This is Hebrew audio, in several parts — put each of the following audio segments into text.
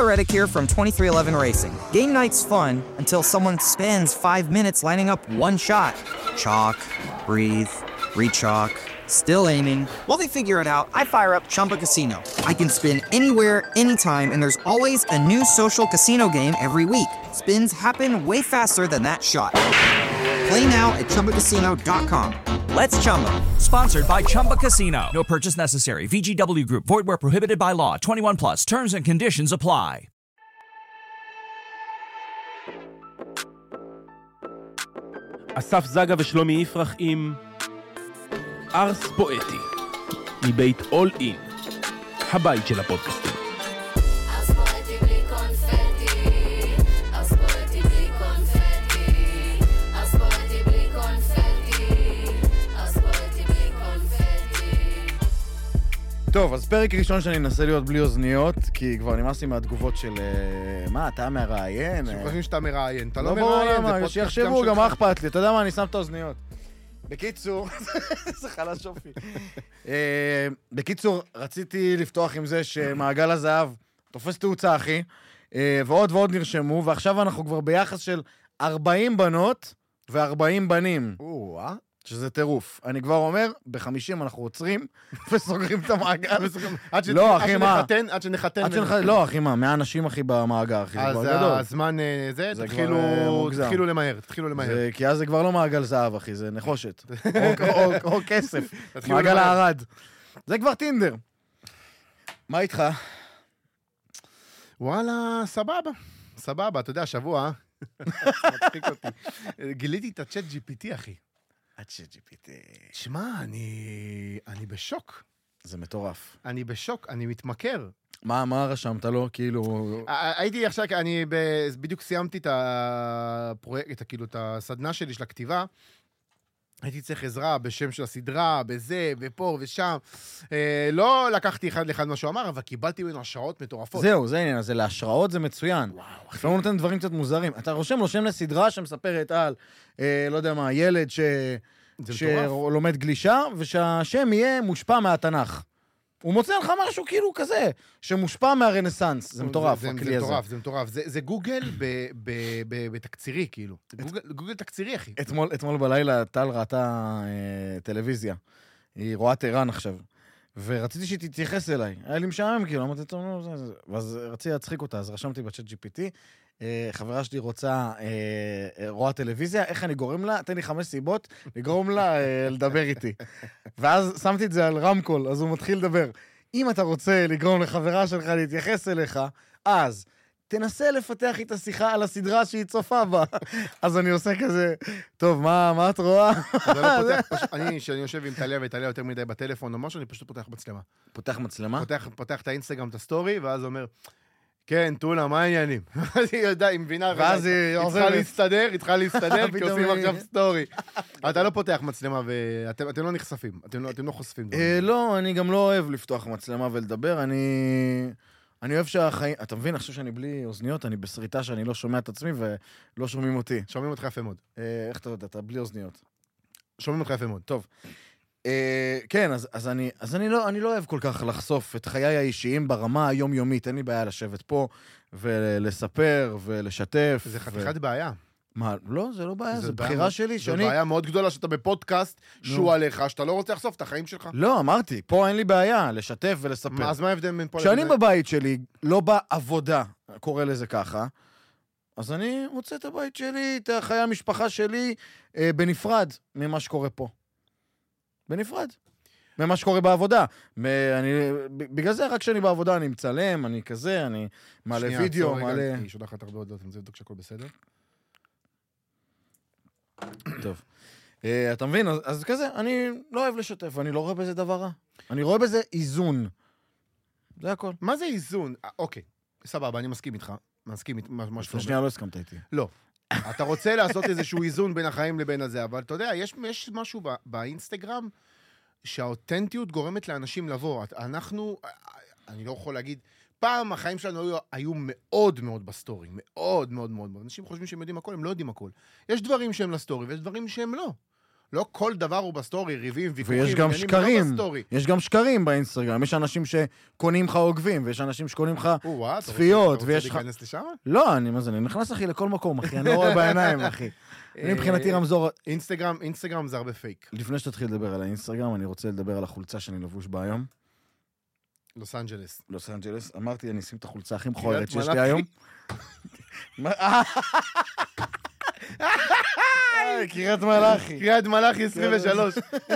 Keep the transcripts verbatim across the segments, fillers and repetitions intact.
Reddick here from twenty-three eleven Racing. Game night's fun until someone spends five minutes lining up one shot. Chalk, breathe, re-chalk, still aiming. While they figure it out, I fire up Chumba Casino. I can spin anywhere, anytime, and there's always a new social casino game every week. Spins happen way faster than that shot. Play now at Chumba Casino dot com. Let's Chumba. Sponsored by Chumba Casino. No purchase necessary. V G W Group. Void where prohibited by law. twenty-one plus. Terms and conditions apply. אסף זגה ושלומי יפרח עם ארס פואטי מבית אול אין, הבית של הפודקאסטים. ארס פואטי בלי קונפטי, ארס פואטי בלי קונפטי, ארס פואטי בלי קונפטי, ארס פואטי בלי קונפטי. טוב, אז פרק ראשון שאני אנסה להיות בלי אוזניות, כי כבר נמאס לי מהתגובות של מה, אתה מראיין? שחושבים שאתה מראיין, אתה לא לא מראיין, ברור למה, שיחשבו גם מה אכפת לי, אתה יודע מה, אני שם את האוזניות. בקיצור, זה חלש שופי. בקיצור, רציתי לפתוח עם זה שמעגל הזהב תופס תאוצה, אחי, ועוד ועוד נרשמו, ועכשיו אנחנו כבר ביחס של ארבעים בנות ו-ארבעים בנים. או-אה. שזה טירוף. אני כבר אומר, ב-חמישים אנחנו עוצרים וסוגרים את המעגל. לא, אחי, מה? עד שנחתן. לא, אחי, מה? מאה אנשים, אחי, במאגר, אחי, זה כבר גדול. אז הזמן זה, תתחילו למהר, תתחילו למהר. כי אז זה כבר לא מעגל זהב, אחי, זה נחושת. או כסף. מעגל הערד. זה כבר טינדר. מה איתך? וואלה, סבבה. סבבה, אתה יודע, שבוע, מצחיק אותי. גיליתי את הצ'אט ג'י פי טי, אחי. הצ'אט ג'י פי טי. שמע, אני... אני בשוק. זה מטורף. אני בשוק, אני מתמכר. מה, מה רשמת לו? כאילו... הייתי עכשיו, אני בדיוק סיימתי את הפרויקט, כאילו, את הסדנה שלי של הכתיבה. הייתי צריך עזרה בשם של הסדרה, בזה, ופה ושם. לא לקחתי אחד לאחד מה שהוא אמר, אבל קיבלתי ממנו השראות מטורפות. זהו, זה העניין, אז להשראות זה מצוין. וואו, אחי. לא נותן דברים קצת מוזרים. אתה רושם לו שם לסדרה שמספרת על, לא יודע מה, ילד שלומד גלישה, ושהשם יהיה מושפע מהתנ"ך. הוא מוצא לך משהו כאילו כזה, שמושפע מהרנסנס. זה מטורף, הכלי הזה. זה מטורף, זה מטורף. זה גוגל בתקצירי, כאילו. גוגל תקצירי, אחי. אתמול בלילה טל ראתה טלוויזיה. היא רואה טרן עכשיו. ורציתי שהיא תתייחס אליי. היה לי משעמם, כאילו, אמרתי, טוב, נו, זה... ואז רציתי להצחיק אותה, אז רשמתי בצ'אט ג'י פי טי. חברה שלי רוצה, רואה טלוויזיה, איך אני גורם לה? תן לי חמש סיבות, לגרום לה לדבר איתי. ואז שמתי את זה על רמקול, אז הוא מתחיל לדבר. אם אתה רוצה לגרום לחברה שלך להתייחס אליך, אז תנסה לפתח איתה שיחה על הסדרה שהיא צופה בה. אז אני עושה כזה, טוב, מה, מה את רואה? אני, שאני יושב עם טליה וטליה יותר מדי בטלפון או משהו, אני פשוט פותח מצלמה. פותח מצלמה? פותח את האינסטגרם, את הסטורי, ואז אומר... כן, טולה, מה העניינים? היא יודעת, היא מבינה, ואז היא צריכה להסתדר, היא צריכה להסתדר, כי עושים עכשיו סטורי. אתה לא פותח מצלמה, ואתם לא נחשפים, אתם לא חושפים. לא, אני גם לא אוהב לפתוח מצלמה ולדבר, אני אוהב שהחיים, אתה מבין, אני חושב שאני בלי אוזניות, אני בסריטה שאני לא שומע את עצמי ולא שומעים אותי. שומעים אותך יפה מאוד. איך אתה יודע, אתה בלי אוזניות. שומעים אותך יפה מאוד. טוב. כן, אז אני לא אוהב כל כך לחשוף את חיי האישיים ברמה היומיומית, אין לי בעיה לשבת פה ולספר ולשתף. זה חתיכת בעיה. מה, לא, זה לא בעיה, זה בחירה שלי. זו בעיה מאוד גדולה שאתה בפודקאסט, שהוא עליך, שאתה לא רוצה לחשוף את החיים שלך. לא, אמרתי, פה אין לי בעיה לשתף ולספר. אז מה ההבדל בין פה לבין? כשאני בבית שלי, לא בעבודה, קורא לזה ככה, אז אני מוצא את הבית שלי, את חיי המשפחה שלי, בנפרד ממה שקורה פה. בנפרד. ממה שקורה בעבודה. אני, בגלל זה, רק כשאני בעבודה, אני מצלם, אני כזה, אני מעלה וידאו, מעלה... אני שולחת הרבה הודעות, אני רוצה לבדוק שהכל בסדר. טוב. אתה מבין? אז כזה, אני לא אוהב לשתף, אני לא רואה בזה דבר רע. אני רואה בזה איזון. זה הכל. מה זה איזון? אוקיי, סבבה, אני מסכים איתך. מסכים איתך. לפני שנייה לא הסכמת איתי. לא. אתה רוצה לעשות איזשהו איזון בין החיים לבין הזה, אבל אתה יודע, יש, יש משהו בא, באינסטגרם שהאותנטיות גורמת לאנשים לבוא. אנחנו, אני לא יכול להגיד, פעם החיים שלנו היו, היו מאוד מאוד בסטורי, מאוד מאוד מאוד. אנשים חושבים שהם יודעים הכל, הם לא יודעים הכל. יש דברים שהם לסטורי ויש דברים שהם לא. לא כל דבר הוא בסטורי, ריבים, ויכוחים, ויש גם עניינים, שקרים, לא בסטורי. יש גם שקרים באינסטגרם, יש אנשים שקונים לך עוקבים, ויש אנשים שקונים לך או-אה, אתה צפיות, רוצה- ויש אתה לך... רוצה להיכנס לשם? לא, אני מה זה, אני נכנס אחי לכל מקום, אחי, אני לא רואה בעיניים, אחי. אני מבחינתי רמזור... אינסטגרם, אינסטגרם זה הרבה פייק. לפני שתתחיל לדבר על האינסטגרם, אני רוצה לדבר על החולצה שאני לבוש בה היום. לוס אנג'לס. לוס אנג'לס. אמרתי, אני אשים את החולצה הכי מכוערת שיש מלאכי. לי היום. מה- אה, קריית מלאכי. קריאת מלאכי עשרים ושלוש.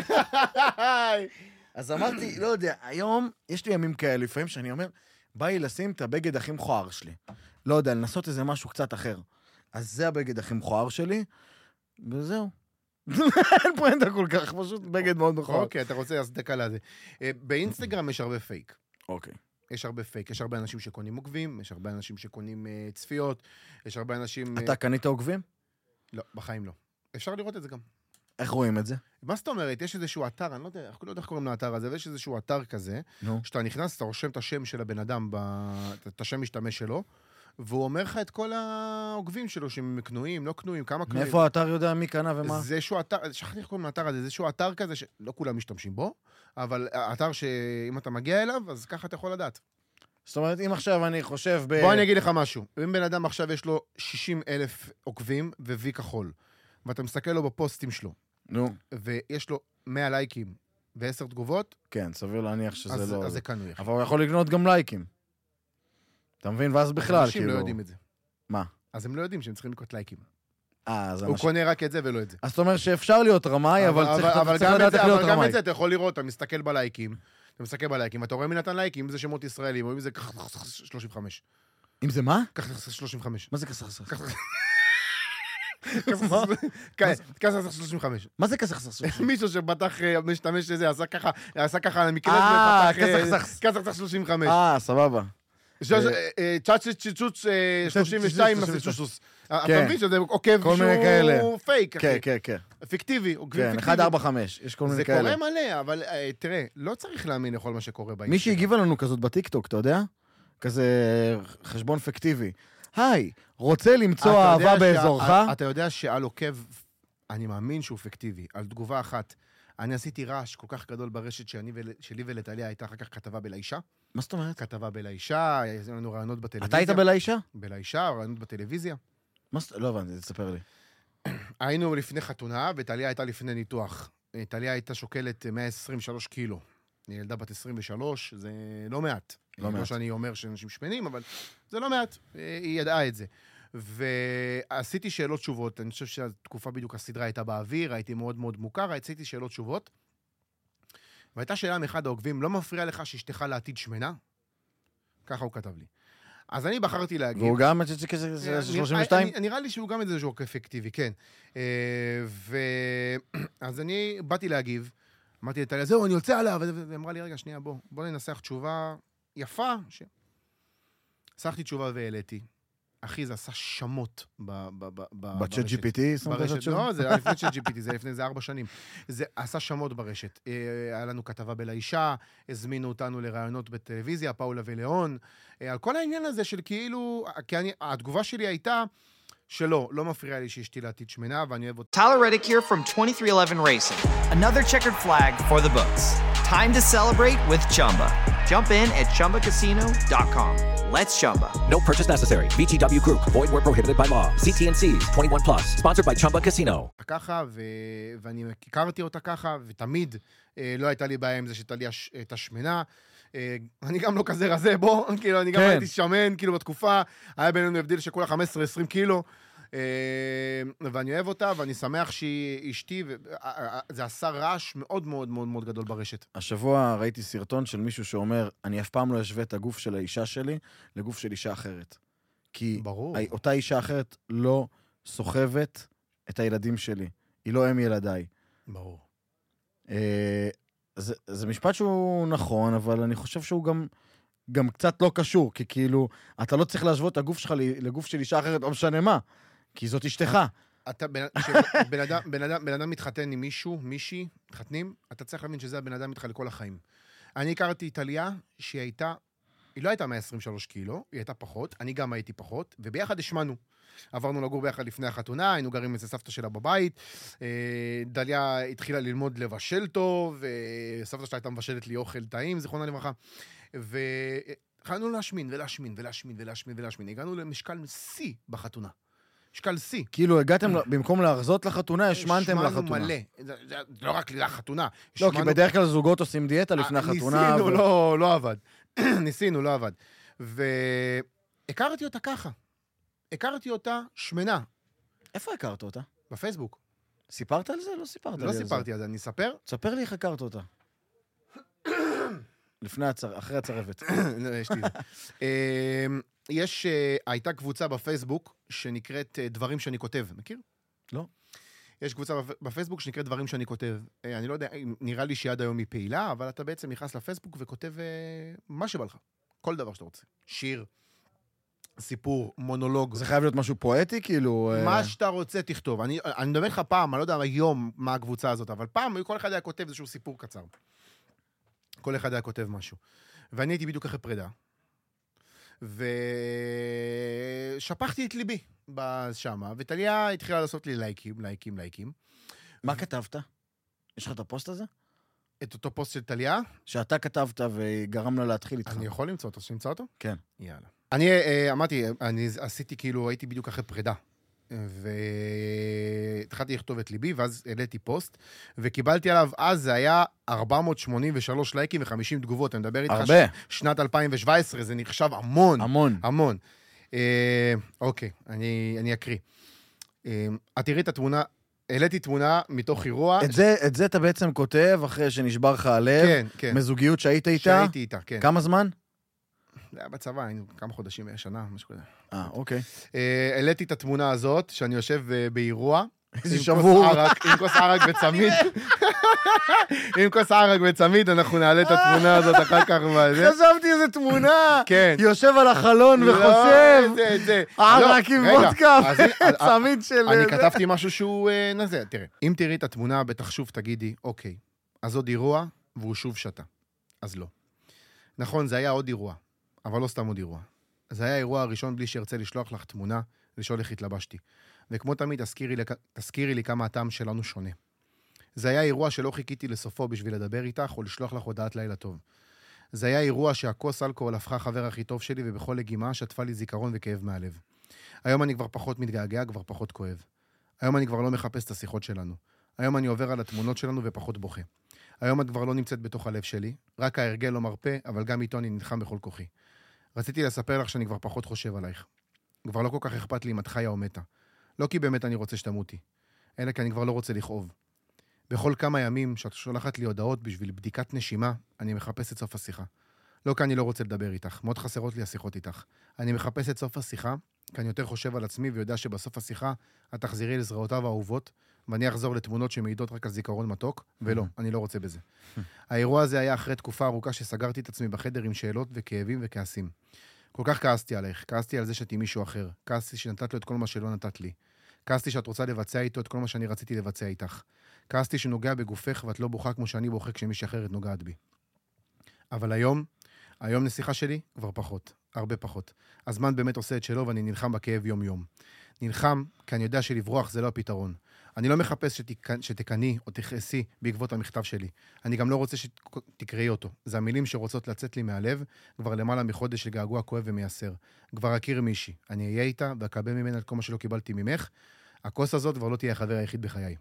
אז אמרתי, לא יודע, היום יש לי ימים כאלה, לפעמים שאני אומר, בא לי לשים את הבגד הכי מכוער שלי. לא יודע, לנסות איזה משהו קצת אחר. אז זה הבגד הכי מכוער שלי, וזהו. אין פואנטה כל כך, פשוט בגד מאוד מכוער. אוקיי, אתה רוצה הצדקה לזה. אה, באינסטגרם יש הרבה פייק. אוקיי. יש הרבה פייק. יש הרבה אנשים שקונים עוקבים, יש הרבה אנשים שקונים אה, צפיות, יש הרבה אנשים... אה, אתה קנית עוקבים? לא, בחיים לא. אפשר לראות את זה גם. איך איך רואים את זה? מה זאת אומרת? יש איזשהו אתר, אני לא יודע, אני לא יודע איך קוראים לאתר הזה, ויש איזשהו אתר כזה, נו. שאתה נכנס, אתה רושם את השם של הבן אדם, ב... את השם משתמש שלו, והוא אומר לך את כל העוקבים שלו, שהם קנויים, לא קנויים, כמה קנויים. מאיפה האתר יודע מי קנה ומה? זה איזשהו אתר, שכחתי איך קוראים לאתר הזה, זה איזשהו אתר כזה שלא כולם משתמשים בו, אבל אתר שאם אתה מגיע אליו, אז ככה אתה יכול לדעת. זאת אומרת, אם עכשיו אני חושב ב... בוא אני אגיד לך משהו. אם בן אדם עכשיו יש לו שישים אלף עוקבים ווי כחול, ואתה מסתכל לו בפוסטים שלו, נו, ויש לו מאה לייקים ועשר תגובות, כן, סביר להניח שזה אז, לא... אז זה קנוי. אחי. אבל הוא יכול לקנות גם לייקים. אתה מבין? ואז בכלל, אנשים כאילו... לא יודעים את זה. מה? אז הם לא יודעים שהם צריכים לקנות לייקים. אה, אז הוא אנשים... קונה רק את זה ולא את זה. אז זאת אומרת שאפשר להיות רמאי, אבל צריך אבל צריך גם לדעת את זה- איך להיות אבל גם רמאי. את זה אתה יכול לראות, אתה מסתכל בלייקים, אתה מסתכל בלייקים, אתה רואה מי נתן לייקים, אם זה שמות ישראלים, או אם זה שלושים וחמש. אם זה מה? קח שלושים וחמש. מה זה כסח סח? קח שלושים וחמש. מה זה כסח סח? מישהו שפתח, אה, משתמש לזה, עשה ככה, עשה ככה על המקלט, אה, ופתח, אה, כסח סח. כסח סח שלושים וחמש. אה, סבבה. צ'אצ'ס צ'צ'וץ שלושים ושתיים, שלושים ושתיים. מסצ'וצ'וס. אתה כן. מבין שזה עוקב כל מיני כאלה. שהוא פייק, כן, אחי. כן, כן. פיקטיבי, עוקבים כן, פיקטיבי. אחד ארבע חמש, יש כל זה מיני קורה כאלה. מלא, אבל אה, תראה, לא צריך להאמין לכל מה שקורה באינסטגרם. מישהי הגיבה לנו כזאת בטיקטוק, אתה יודע? כזה חשבון פיקטיבי. היי, רוצה למצוא אתה יודע אהבה שה- באזורך? אתה יודע שעל עוקב, אני מאמין שהוא פיקטיבי, על תגובה אחת. אני עשיתי רעש כל כך גדול ברשת שאני ול- שלי ולטליה הייתה אחר כך כתבה בלאישה. מה זאת אומרת? כתבה בלאישה, היו לנו רעיונות בטלוויזיה. אתה היית בלאישה? בלאישה, רעיונות בטלוויזיה. מה זאת... לא הבנתי, תספר לי. היינו לפני חתונה, וטליה הייתה לפני ניתוח. טליה הייתה שוקלת מאה עשרים ושלוש קילו. היא ילדה בת עשרים ושלוש, זה לא מעט. לא מעט. לא שאני אומר שאנשים שמנים, אבל זה לא מעט. היא ידעה את זה. ועשיתי שאלות תשובות. אני חושב שהתקופה בדיוק הסדרה הייתה באוויר, הייתי מאוד מאוד מוכר, עשיתי שאלות תשובות. והייתה שאלה מאחד העוקבים, לא מפריע לך שאשתך לעתיד שמנה? ככה הוא כתב לי. אז אני בחרתי להגיב. והוא גם שלושים ושתיים? אני- נראה לי שהוא גם איזה שהוא אפקטיבי, כן. אה, ו... אז אני באתי להגיב, אמרתי לטליה, זהו, אני יוצא עליו, והיא אמרה לי, רגע, שנייה, בוא, בוא ננסח תשובה יפה. ש... נסחתי תשובה והעליתי. אחי, זה עשה שמות ב- ב- ב- ב- בצ'אט ברשת. ג'י פי טי? שמת את ברשת, התשובה? לא, זה היה לפני צ'אט ג'י פי טי, זה לפני איזה ארבע שנים. זה עשה שמות ברשת. אה, היה לנו כתבה בלאישה, הזמינו אותנו לראיונות בטלוויזיה, פאולה וליאון, אה, על כל העניין הזה של כאילו, כי אני, התגובה שלי הייתה שלא, לא מפריע לי שאשתי לעתיד שמנה, ואני אוהב אותה. Tyler Reddick here from twenty-three eleven Racing. Another checkered flag for the books. Time to celebrate with Chumba. Jump in at chumba casino dot com. Let's Chumba. No purchase necessary. V G W Group. Void where prohibited by law. C T and C's. twenty-one plus. Sponsored by Chumba Casino. ככה, ו... ואני הכרתי אותה ככה, ותמיד אה, לא הייתה לי בעיה עם זה שטליה ש... הייתה שמנה. אה, אני גם לא כזה רזה, בוא, כאילו, אני גם כן. הייתי שמן, כאילו, בתקופה, היה בינינו הבדיל של כולה חמש עשרה עשרים קילו, אה, ואני אוהב אותה, ואני שמח שהיא אשתי, וזה עשה רעש מאוד מאוד מאוד מאוד גדול ברשת. השבוע ראיתי סרטון של מישהו שאומר, אני אף פעם לא אשווה את הגוף של האישה שלי לגוף של אישה אחרת. כי ברור. אותה אישה אחרת לא סוחבת את הילדים שלי. היא לא אם ילדיי. ברור. אה, זה, זה משפט שהוא נכון, אבל אני חושב שהוא גם, גם קצת לא קשור, כי כאילו, אתה לא צריך להשוות את הגוף שלך לגוף של אישה אחרת, לא משנה מה, כי זאת אשתך. אתה, בן, בן, אדם, בן, אדם, בן אדם מתחתן עם מישהו, מישהי, מתחתנים, אתה צריך להבין שזה הבן אדם איתך לכל החיים. אני הכרתי טליה שהיא הייתה, היא לא הייתה מאה עשרים ושלוש קילו, היא הייתה פחות, אני גם הייתי פחות, וביחד השמנו. עברנו לגור ביחד לפני החתונה, היינו גרים אצל סבתא שלה בבית, דליה התחילה ללמוד לבשל טוב, וסבתא שלה הייתה מבשלת לי אוכל טעים, זיכרונה לברכה, והתחלנו להשמין ולהשמין ולהשמין ולהשמין ולהשמין, הגענו למשקל C בחתונה. משקל C. כאילו, הגעתם, במקום להרזות לחתונה, השמנתם לחתונה. השמנו מלא. לא רק לחתונה. לא, כי בדרך כלל זוגות עושים דיאטה לפני החתונה. ניסינו, לא עבד. ניסינו, לא עבד. והכרתי אותה ככה. הכרתי אותה שמנה. איפה הכרת אותה? בפייסבוק. סיפרת על זה? לא סיפרת על לא זה. סיפרתי על זה, אני אספר? תספר לי איך הכרת אותה. לפני הצר... אחרי הצרבת. יש לי זה. יש, הייתה קבוצה בפייסבוק שנקראת דברים שאני כותב. מכיר? לא. יש קבוצה בפייסבוק שנקראת דברים שאני כותב. אני לא יודע, נראה לי שעד היום היא פעילה, אבל אתה בעצם נכנס לפייסבוק וכותב מה שבא לך. כל דבר שאתה רוצה. שיר, סיפור, מונולוג. זה חייב להיות משהו פואטי, כאילו... מה שאתה רוצה, תכתוב. אני, אני מדבר לך פעם, אני לא יודע היום מה הקבוצה הזאת, אבל פעם כל אחד היה כותב איזשהו סיפור קצר. כל אחד היה כותב משהו. ואני הייתי בדיוק אחרי פרידה. ושפחתי את ליבי בשמה, וטליה התחילה לעשות לי לייקים, לייקים, לייקים. מה כתבת? יש לך את הפוסט הזה? את אותו פוסט של טליה? שאתה כתבת וגרם לה להתחיל איתך. אני יכול למצוא אותו, שנמצא אותו? כן. יאללה. אני אמרתי, אני עשיתי כאילו, הייתי בדיוק אחרי פרידה. והתחלתי לכתוב את ליבי, ואז העליתי פוסט, וקיבלתי עליו, אז זה היה ארבע מאות שמונים ושלוש לייקים ו-חמישים תגובות. אני מדבר איתך הרבה. שנת אלפיים שבע עשרה, זה נחשב המון. המון. המון. אה, אוקיי, אני, אני אקריא. אה, את תראי את התמונה, העליתי תמונה מתוך אירוע. את זה, את זה אתה בעצם כותב אחרי שנשבר לך הלב. כן, כן. מזוגיות שהיית איתה. שהייתי איתה, כן. כמה זמן? זה היה בצבא, היינו כמה חודשים, שנה, משהו כזה. אה, אוקיי. העליתי את התמונה הזאת, שאני יושב באירוע. איזה שבור. עם כוס ערק וצמיד. עם כוס ערק וצמיד, אנחנו נעלה את התמונה הזאת אחר כך. חשבתי איזה תמונה. כן. יושב על החלון וחושב. זה, זה. ערק עם וודקה, צמיד של... אני כתבתי משהו שהוא נזה. תראה, אם תראי את התמונה, בטח שוב תגידי, אוקיי, אז עוד אירוע, והוא שוב שתה. אז לא. נכון, זה היה עוד אירוע. אבל לא סתם עוד אירוע. זה היה האירוע הראשון בלי שירצה לשלוח לך תמונה, לשאול איך התלבשתי. וכמו תמיד, תזכירי, תזכירי לי כמה הטעם שלנו שונה. זה היה אירוע שלא חיכיתי לסופו בשביל לדבר איתך, או לשלוח לך הודעת לילה טוב. זה היה אירוע שהכוס אלכוהול הפכה חבר הכי טוב שלי, ובכל לגימה שטפה לי זיכרון וכאב מהלב. היום אני כבר פחות מתגעגע, כבר פחות כואב. היום אני כבר לא מחפש את השיחות שלנו. היום אני עובר על התמונות שלנו ופחות בוכה. היום את כבר לא נמצאת בתוך הלב שלי, רק ההרגל לא מרפא, אבל גם איתו אני נלחם בכל כוחי. רציתי לספר לך שאני כבר פחות חושב עלייך. כבר לא כל כך אכפת לי אם את חיה או מתה. לא כי באמת אני רוצה שתמותי, אלא כי אני כבר לא רוצה לכאוב. בכל כמה ימים שאת שולחת לי הודעות בשביל בדיקת נשימה, אני מחפש את סוף השיחה. לא כי אני לא רוצה לדבר איתך, מאוד חסרות לי השיחות איתך. אני מחפש את סוף השיחה, כי אני יותר חושב על עצמי ויודע שבסוף השיחה את תחזירי לזרועותיו האהובות, ואני אחזור לתמונות שמעידות רק על זיכרון מתוק, ולא, אני לא רוצה בזה. האירוע הזה היה אחרי תקופה ארוכה שסגרתי את עצמי בחדר עם שאלות וכאבים וכעסים. כל כך כעסתי עליך, כעסתי על זה שאת עם מישהו אחר, כעסתי שנתת לו את כל מה שלא נתת לי. כעסתי שאת רוצה לבצע איתו את כל מה שאני רציתי לבצע איתך. כעסתי שנוגע בגופך ואת לא בוכה כמו שאני בוכה כשמישהי אחרת נוגעת בי. אבל היום, היום נסיכה שלי כבר פחות, הרבה פחות. הזמן באמת עושה את שלו ואני נלחם בכאב יום יום. נלחם כי אני יודע שלברוח זה לא הפתרון. אני לא מחפש שתק... שתקני או תכעסי בעקבות המכתב שלי. אני גם לא רוצה שתקראי אותו. זה המילים שרוצות לצאת לי מהלב כבר למעלה מחודש של געגוע כואב ומייסר. כבר אכיר מישהי. אני אהיה איתה ואקבל ממנה את כל מה שלא קיבלתי ממך. הכוס הזאת כבר לא תהיה החבר היחיד בחיי.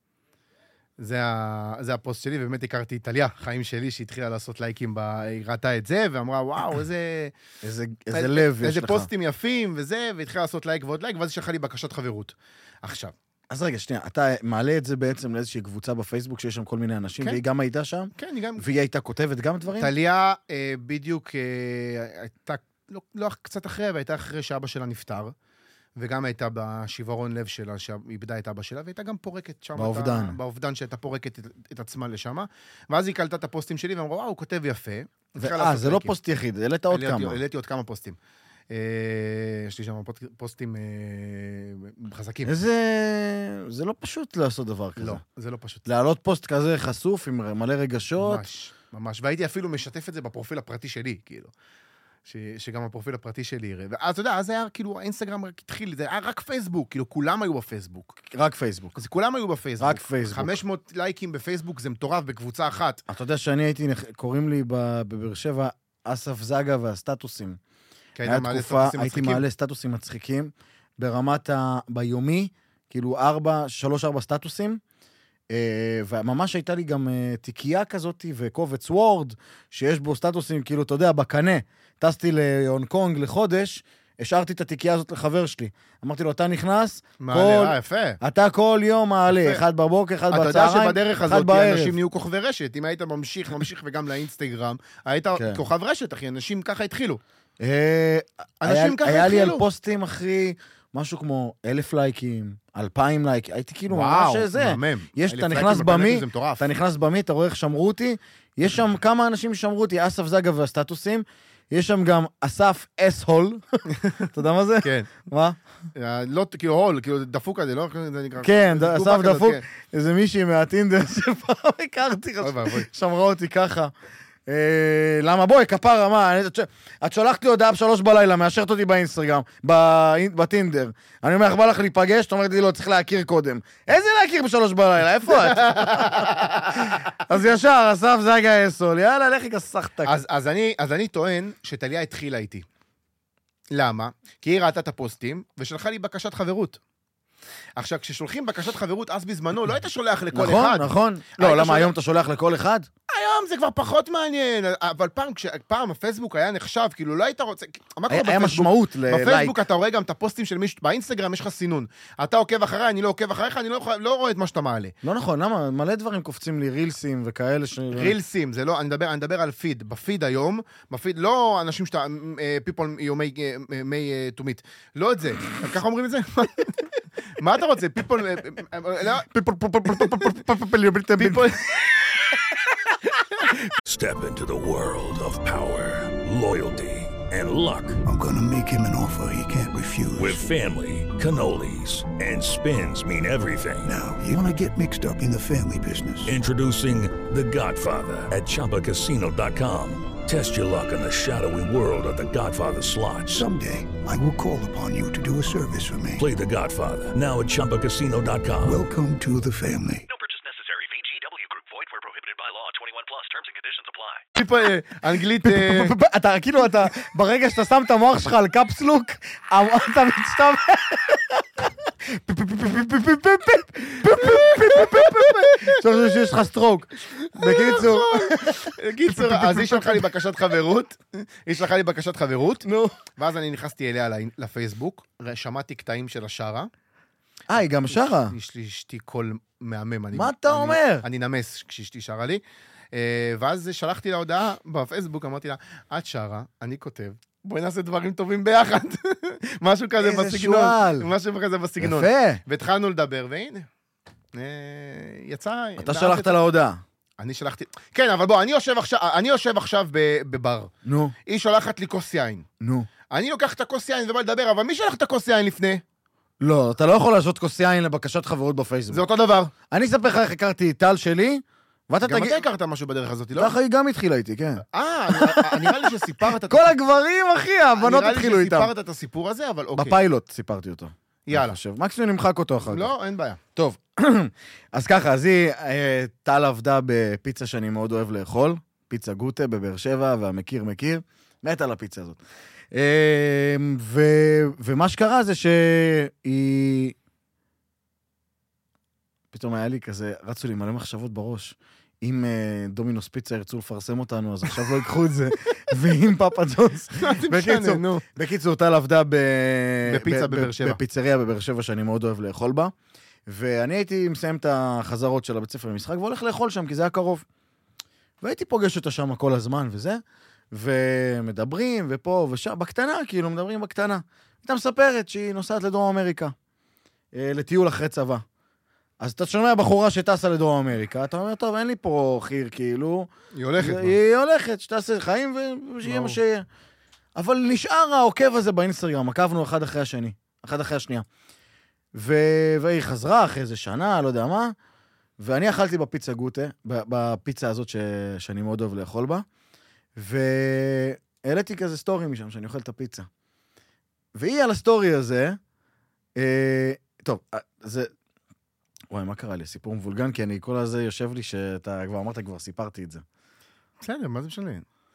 זה, ה... זה הפוסט שלי, ובאמת הכרתי את טליה, חיים שלי, שהתחילה לעשות לייקים, ב... היא ראתה את זה, ואמרה, וואו, איזה... איזה, איזה לב יש לך. איזה פוסטים יפים וזה, והתחילה לעשות לייק ועוד לייק, ואז היא שלחה לי בקשת חברות. עכשיו. אז רגע, שנייה, אתה מעלה את זה בעצם לאיזושהי קבוצה בפייסבוק, שיש שם כל מיני אנשים, כן. והיא גם הייתה שם? כן, היא גם... והיא הייתה כותבת גם דברים? טליה אה, בדיוק אה, הייתה, לא, לא קצת אחרי, אבל הייתה אחרי שאבא שלה נפטר, וגם הייתה בשברון לב שלה, שאיבדה את אבא שלה, והייתה גם פורקת שם. באובדן. את, באובדן שהייתה פורקת את, את עצמה לשם. ואז היא קלטה את הפוסטים שלי, ואמרה, וואו, הוא כותב יפה. אה, זה לא פוסט יחיד, העלית עוד כמה. העליתי עוד כמה פוסטים. יש לי שם פוסטים חזקים. איזה... זה לא פשוט לעשות דבר כזה. לא, זה לא פשוט. להעלות פוסט כזה חשוף עם מלא רגשות. ממש, ממש. והייתי אפילו משתף את זה בפרופיל הפרטי שלי, כאילו. ש, שגם הפרופיל הפרטי שלי יראה. ואז, אתה יודע, אז היה כאילו, האינסטגרם רק התחיל, זה היה רק פייסבוק, כאילו, כולם היו בפייסבוק. רק פייסבוק. אז כולם היו בפייסבוק. רק פייסבוק. חמש מאות לייקים בפייסבוק זה מטורף בקבוצה אחת. אתה יודע שאני הייתי, קוראים לי בבאר שבע, אסף זגה והסטטוסים. היה תקופה, הייתי מעלה סטטוסים מצחיקים, ברמת ה... ביומי, כאילו ארבע, שלוש, ארבע סטטוסים, וממש הייתה לי גם תיקייה כזאת, וקובץ וורד, שיש בו סטטוסים, כאילו, אתה יודע, בקנה, טסתי להונג קונג לחודש, השארתי את התיקייה הזאת לחבר שלי. אמרתי לו, אתה נכנס, מעלה, יפה. אתה כל יום מעלה, אחד בבוקר, אחד בצהריים, אחד בערב. אתה יודע שבדרך הזאת אנשים נהיו כוכבי רשת, אם היית ממשיך, ממשיך וגם לאינסטגרם, היית כוכב רשת, אחי, אנשים ככה התחילו. אנשים ככה התחילו. היה לי על פוסטים, אחי, משהו כמו אלף לייקים, אלפיים לייקים, הייתי כאילו ממש זה. וואו, מהמם. יש, אתה נכנס במי, אתה נכנס במי, אתה רואה איך שמרו אותי, יש שם כמה אנשים שמרו אותי, אסף זגה והסטטוסים, יש שם גם אסף אס-הול, אתה יודע מה זה? כן. מה? לא, כאילו הול, כאילו דפוק כזה, לא? כן, אסף דפוק, איזה מישהי מהטינדר שפעם הכרתי, שמרה אותי ככה. למה? בואי, כפרה, מה? את שולחת לי הודעה בשלוש בלילה, מאשרת אותי באינסטגרם, בטינדר. אני אומר, בא לך להיפגש, אתה אומרת לי, לא, צריך להכיר קודם. איזה להכיר בשלוש בלילה? איפה את? אז ישר, אסף זגה אסול, יאללה, לכי כסחת. אז אני טוען שטליה התחילה איתי. למה? כי היא ראתה את הפוסטים, ושלחה לי בקשת חברות. עכשיו, כששולחים בקשת חברות, אז בזמנו, לא היית שולח לכל נכון, אחד. נכון, נכון. לא, למה היום אתה שולח לכל אחד? היום זה כבר פחות מעניין, אבל פעם, כשפעם הפייסבוק היה נחשב, כאילו לא היית רוצה... היה משמעות ללייק. בפייסבוק אתה רואה גם את הפוסטים של מישהו, באינסטגרם יש לך סינון. אתה עוקב אחריי, אני לא עוקב אחריך, אני לא רואה את מה שאתה מעלה. לא נכון, למה? מלא דברים קופצים לי, רילסים וכאלה ש... רילסים, זה לא, אני מדבר, אני מדבר על פיד. בפיד היום, בפיד, לא אנשים שאתה, people may to meet. לא את זה. ככה אומרים את זה? מה אתה רוצה? people... people... Step into the world of power, loyalty, and luck. I'm gonna make him an offer he can't refuse. With family, cannolis, and spins mean everything. Now, you wanna get mixed up in the family business. Introducing The Godfather at Chumba Casino dot com. Test your luck in the shadowy world of The Godfather slot. Someday, I will call upon you to do a service for me. Play The Godfather now at Chumba Casino dot com. Welcome to the family. No purchase necessary. V G W Group. Void where prohibited by law. twenty-one plus. Terms and conditions apply. אנגלית... אתה כאילו, אתה, ברגע שאתה שם את המוח שלך על קפסלוק, אתה מצטער... עכשיו שיש לך סטרוק. בקיצור. בקיצור, אז היא שלחה לי בקשת חברות. היא שלחה לי בקשת חברות. ואז אני נכנסתי אליה לפייסבוק, שמעתי קטעים של השרה. אה, היא גם שרה. יש לי אשתי קול מהמם. מה אתה אומר? אני נמס כשאשתי שרה לי. ואז שלחתי לה הודעה בפייסבוק, אמרתי לה, את שרה, אני כותב, בואי נעשה דברים טובים ביחד. משהו כזה בסגנון. משהו כזה בסגנון. יפה. והתחלנו לדבר, והנה, יצא... אתה שלחת לה הודעה. אני שלחתי... כן, אבל בוא, אני יושב עכשיו, אני יושב עכשיו בבר. נו. היא שולחת לי כוס יין. נו. אני לוקח את הכוס יין ובא לדבר, אבל מי שלח את הכוס יין לפני? לא, אתה לא יכול לעשות כוס יין לבקשת חברות בפייסבוק. זה אותו דבר. אני אספר לך איך הכרתי טל שלי, גם אתה הכרת משהו בדרך הזאת, לא? ככה היא גם התחילה איתי, כן. אה, נראה לי שסיפרת... כל הגברים, אחי, הבנות התחילו איתם. נראה לי שסיפרת את הסיפור הזה, אבל אוקיי. בפיילוט סיפרתי אותו. יאללה. מקסימום נמחק אותו אחר כך. לא, אין בעיה. טוב, אז ככה, אז היא, טל עבדה בפיצה שאני מאוד אוהב לאכול, פיצה גוטה בבאר שבע, והמכיר מכיר, מת על הפיצה הזאת. ומה שקרה זה שהיא... פתאום היה לי כזה, רצו לי מלא מחשבות בראש. אם דומינוס פיצה ירצו לפרסם אותנו, אז עכשיו לא ייקחו את זה. ואם פאפה ג'ונס... בקיצור, טל עבדה בפיצריה בבאר שבע, שאני מאוד אוהב לאכול בה. ואני הייתי מסיים את החזרות של הבית ספר למשחק, והולך לאכול שם, כי זה היה קרוב. והייתי פוגש אותה שם כל הזמן וזה, ומדברים, ופה ושם, בקטנה, כאילו, מדברים בקטנה. הייתה מספרת שהיא נוסעת לדרום אמריקה, לטיול אחרי צבא. אז אתה שומע בחורה שטסה לדרום אמריקה, אתה אומר, טוב, אין לי פה חיר, כאילו. היא הולכת. היא הולכת, שתעשה חיים ושיהיה מה שיהיה. אבל נשאר העוקב הזה באינסטגרם, עקבנו אחד אחרי השני, אחד אחרי השנייה. והיא חזרה אחרי איזה שנה, לא יודע מה, ואני אכלתי בפיצה גוטה, בפיצה הזאת שאני מאוד אוהב לאכול בה, העליתי כזה סטורי משם, שאני אוכל את הפיצה. והיא על הסטורי הזה, אה, טוב, זה... וואי, מה קרה לי? סיפור מבולגן, כי אני כל הזה יושב לי שאתה כבר אמרת, כבר סיפרתי את זה. בסדר, מה זה משנה?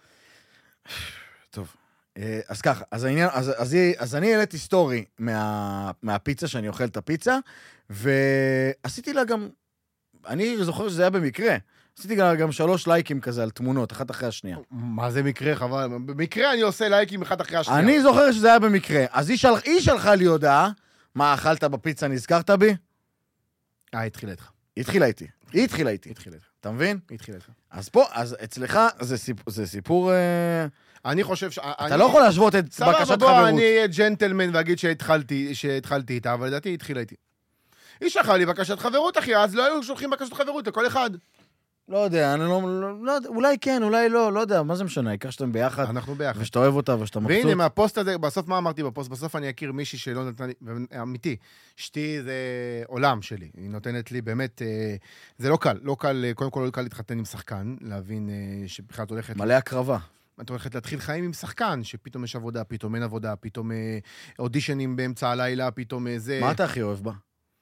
טוב. אז ככה, אז, העניין, אז, אז, אז אני העליתי סטורי מה, מהפיצה, שאני אוכל את הפיצה, ועשיתי לה גם, אני זוכר שזה היה במקרה, עשיתי לה גם שלוש לייקים כזה על תמונות, אחת אחרי השנייה. מה זה מקרה, חבל? במקרה אני עושה לייקים אחת אחרי השנייה. אני זוכר שזה היה במקרה, אז היא, שלח, היא שלחה לי הודעה, מה, אכלת בפיצה, נזכרת בי? אה, התחילה איתך. היא התחילה איתי, היא התחילה איתי. התחילה איתך. אתה מבין? היא התחילה איתך. אז פה, אז אצלך זה סיפור, זה סיפור... אני חושב ש... אתה לא יכול להשוות את בקשת חברות. סבבה, בוא, אני אהיה ג'נטלמן ואגיד שהתחלתי, שהתחלתי איתה, אבל לדעתי היא התחילה איתי. היא שלחה לי בקשת חברות, אחי, אז לא היו שולחים בקשת חברות לכל אחד. לא יודע, אני לא, לא, לא יודע, אולי כן, אולי לא, לא יודע, מה זה משנה, העיקר שאתם ביחד. אנחנו ביחד. ושאתה אוהב אותה ושאתה מבסוט. והנה, מהפוסט הזה, בסוף מה אמרתי בפוסט? בסוף אני אכיר מישהי שלא נתנה לי, אמיתי, אשתי זה עולם שלי, היא נותנת לי באמת, זה לא קל, לא קל, קודם כל לא קל להתחתן עם שחקן, להבין שבכלל את הולכת... מלא הקרבה. את הולכת להתחיל חיים עם שחקן, שפתאום יש עבודה, פתאום אין עבודה, פתאום אודישנים באמצע הלילה, פתאום זה... מה אתה הכי אוהב בה?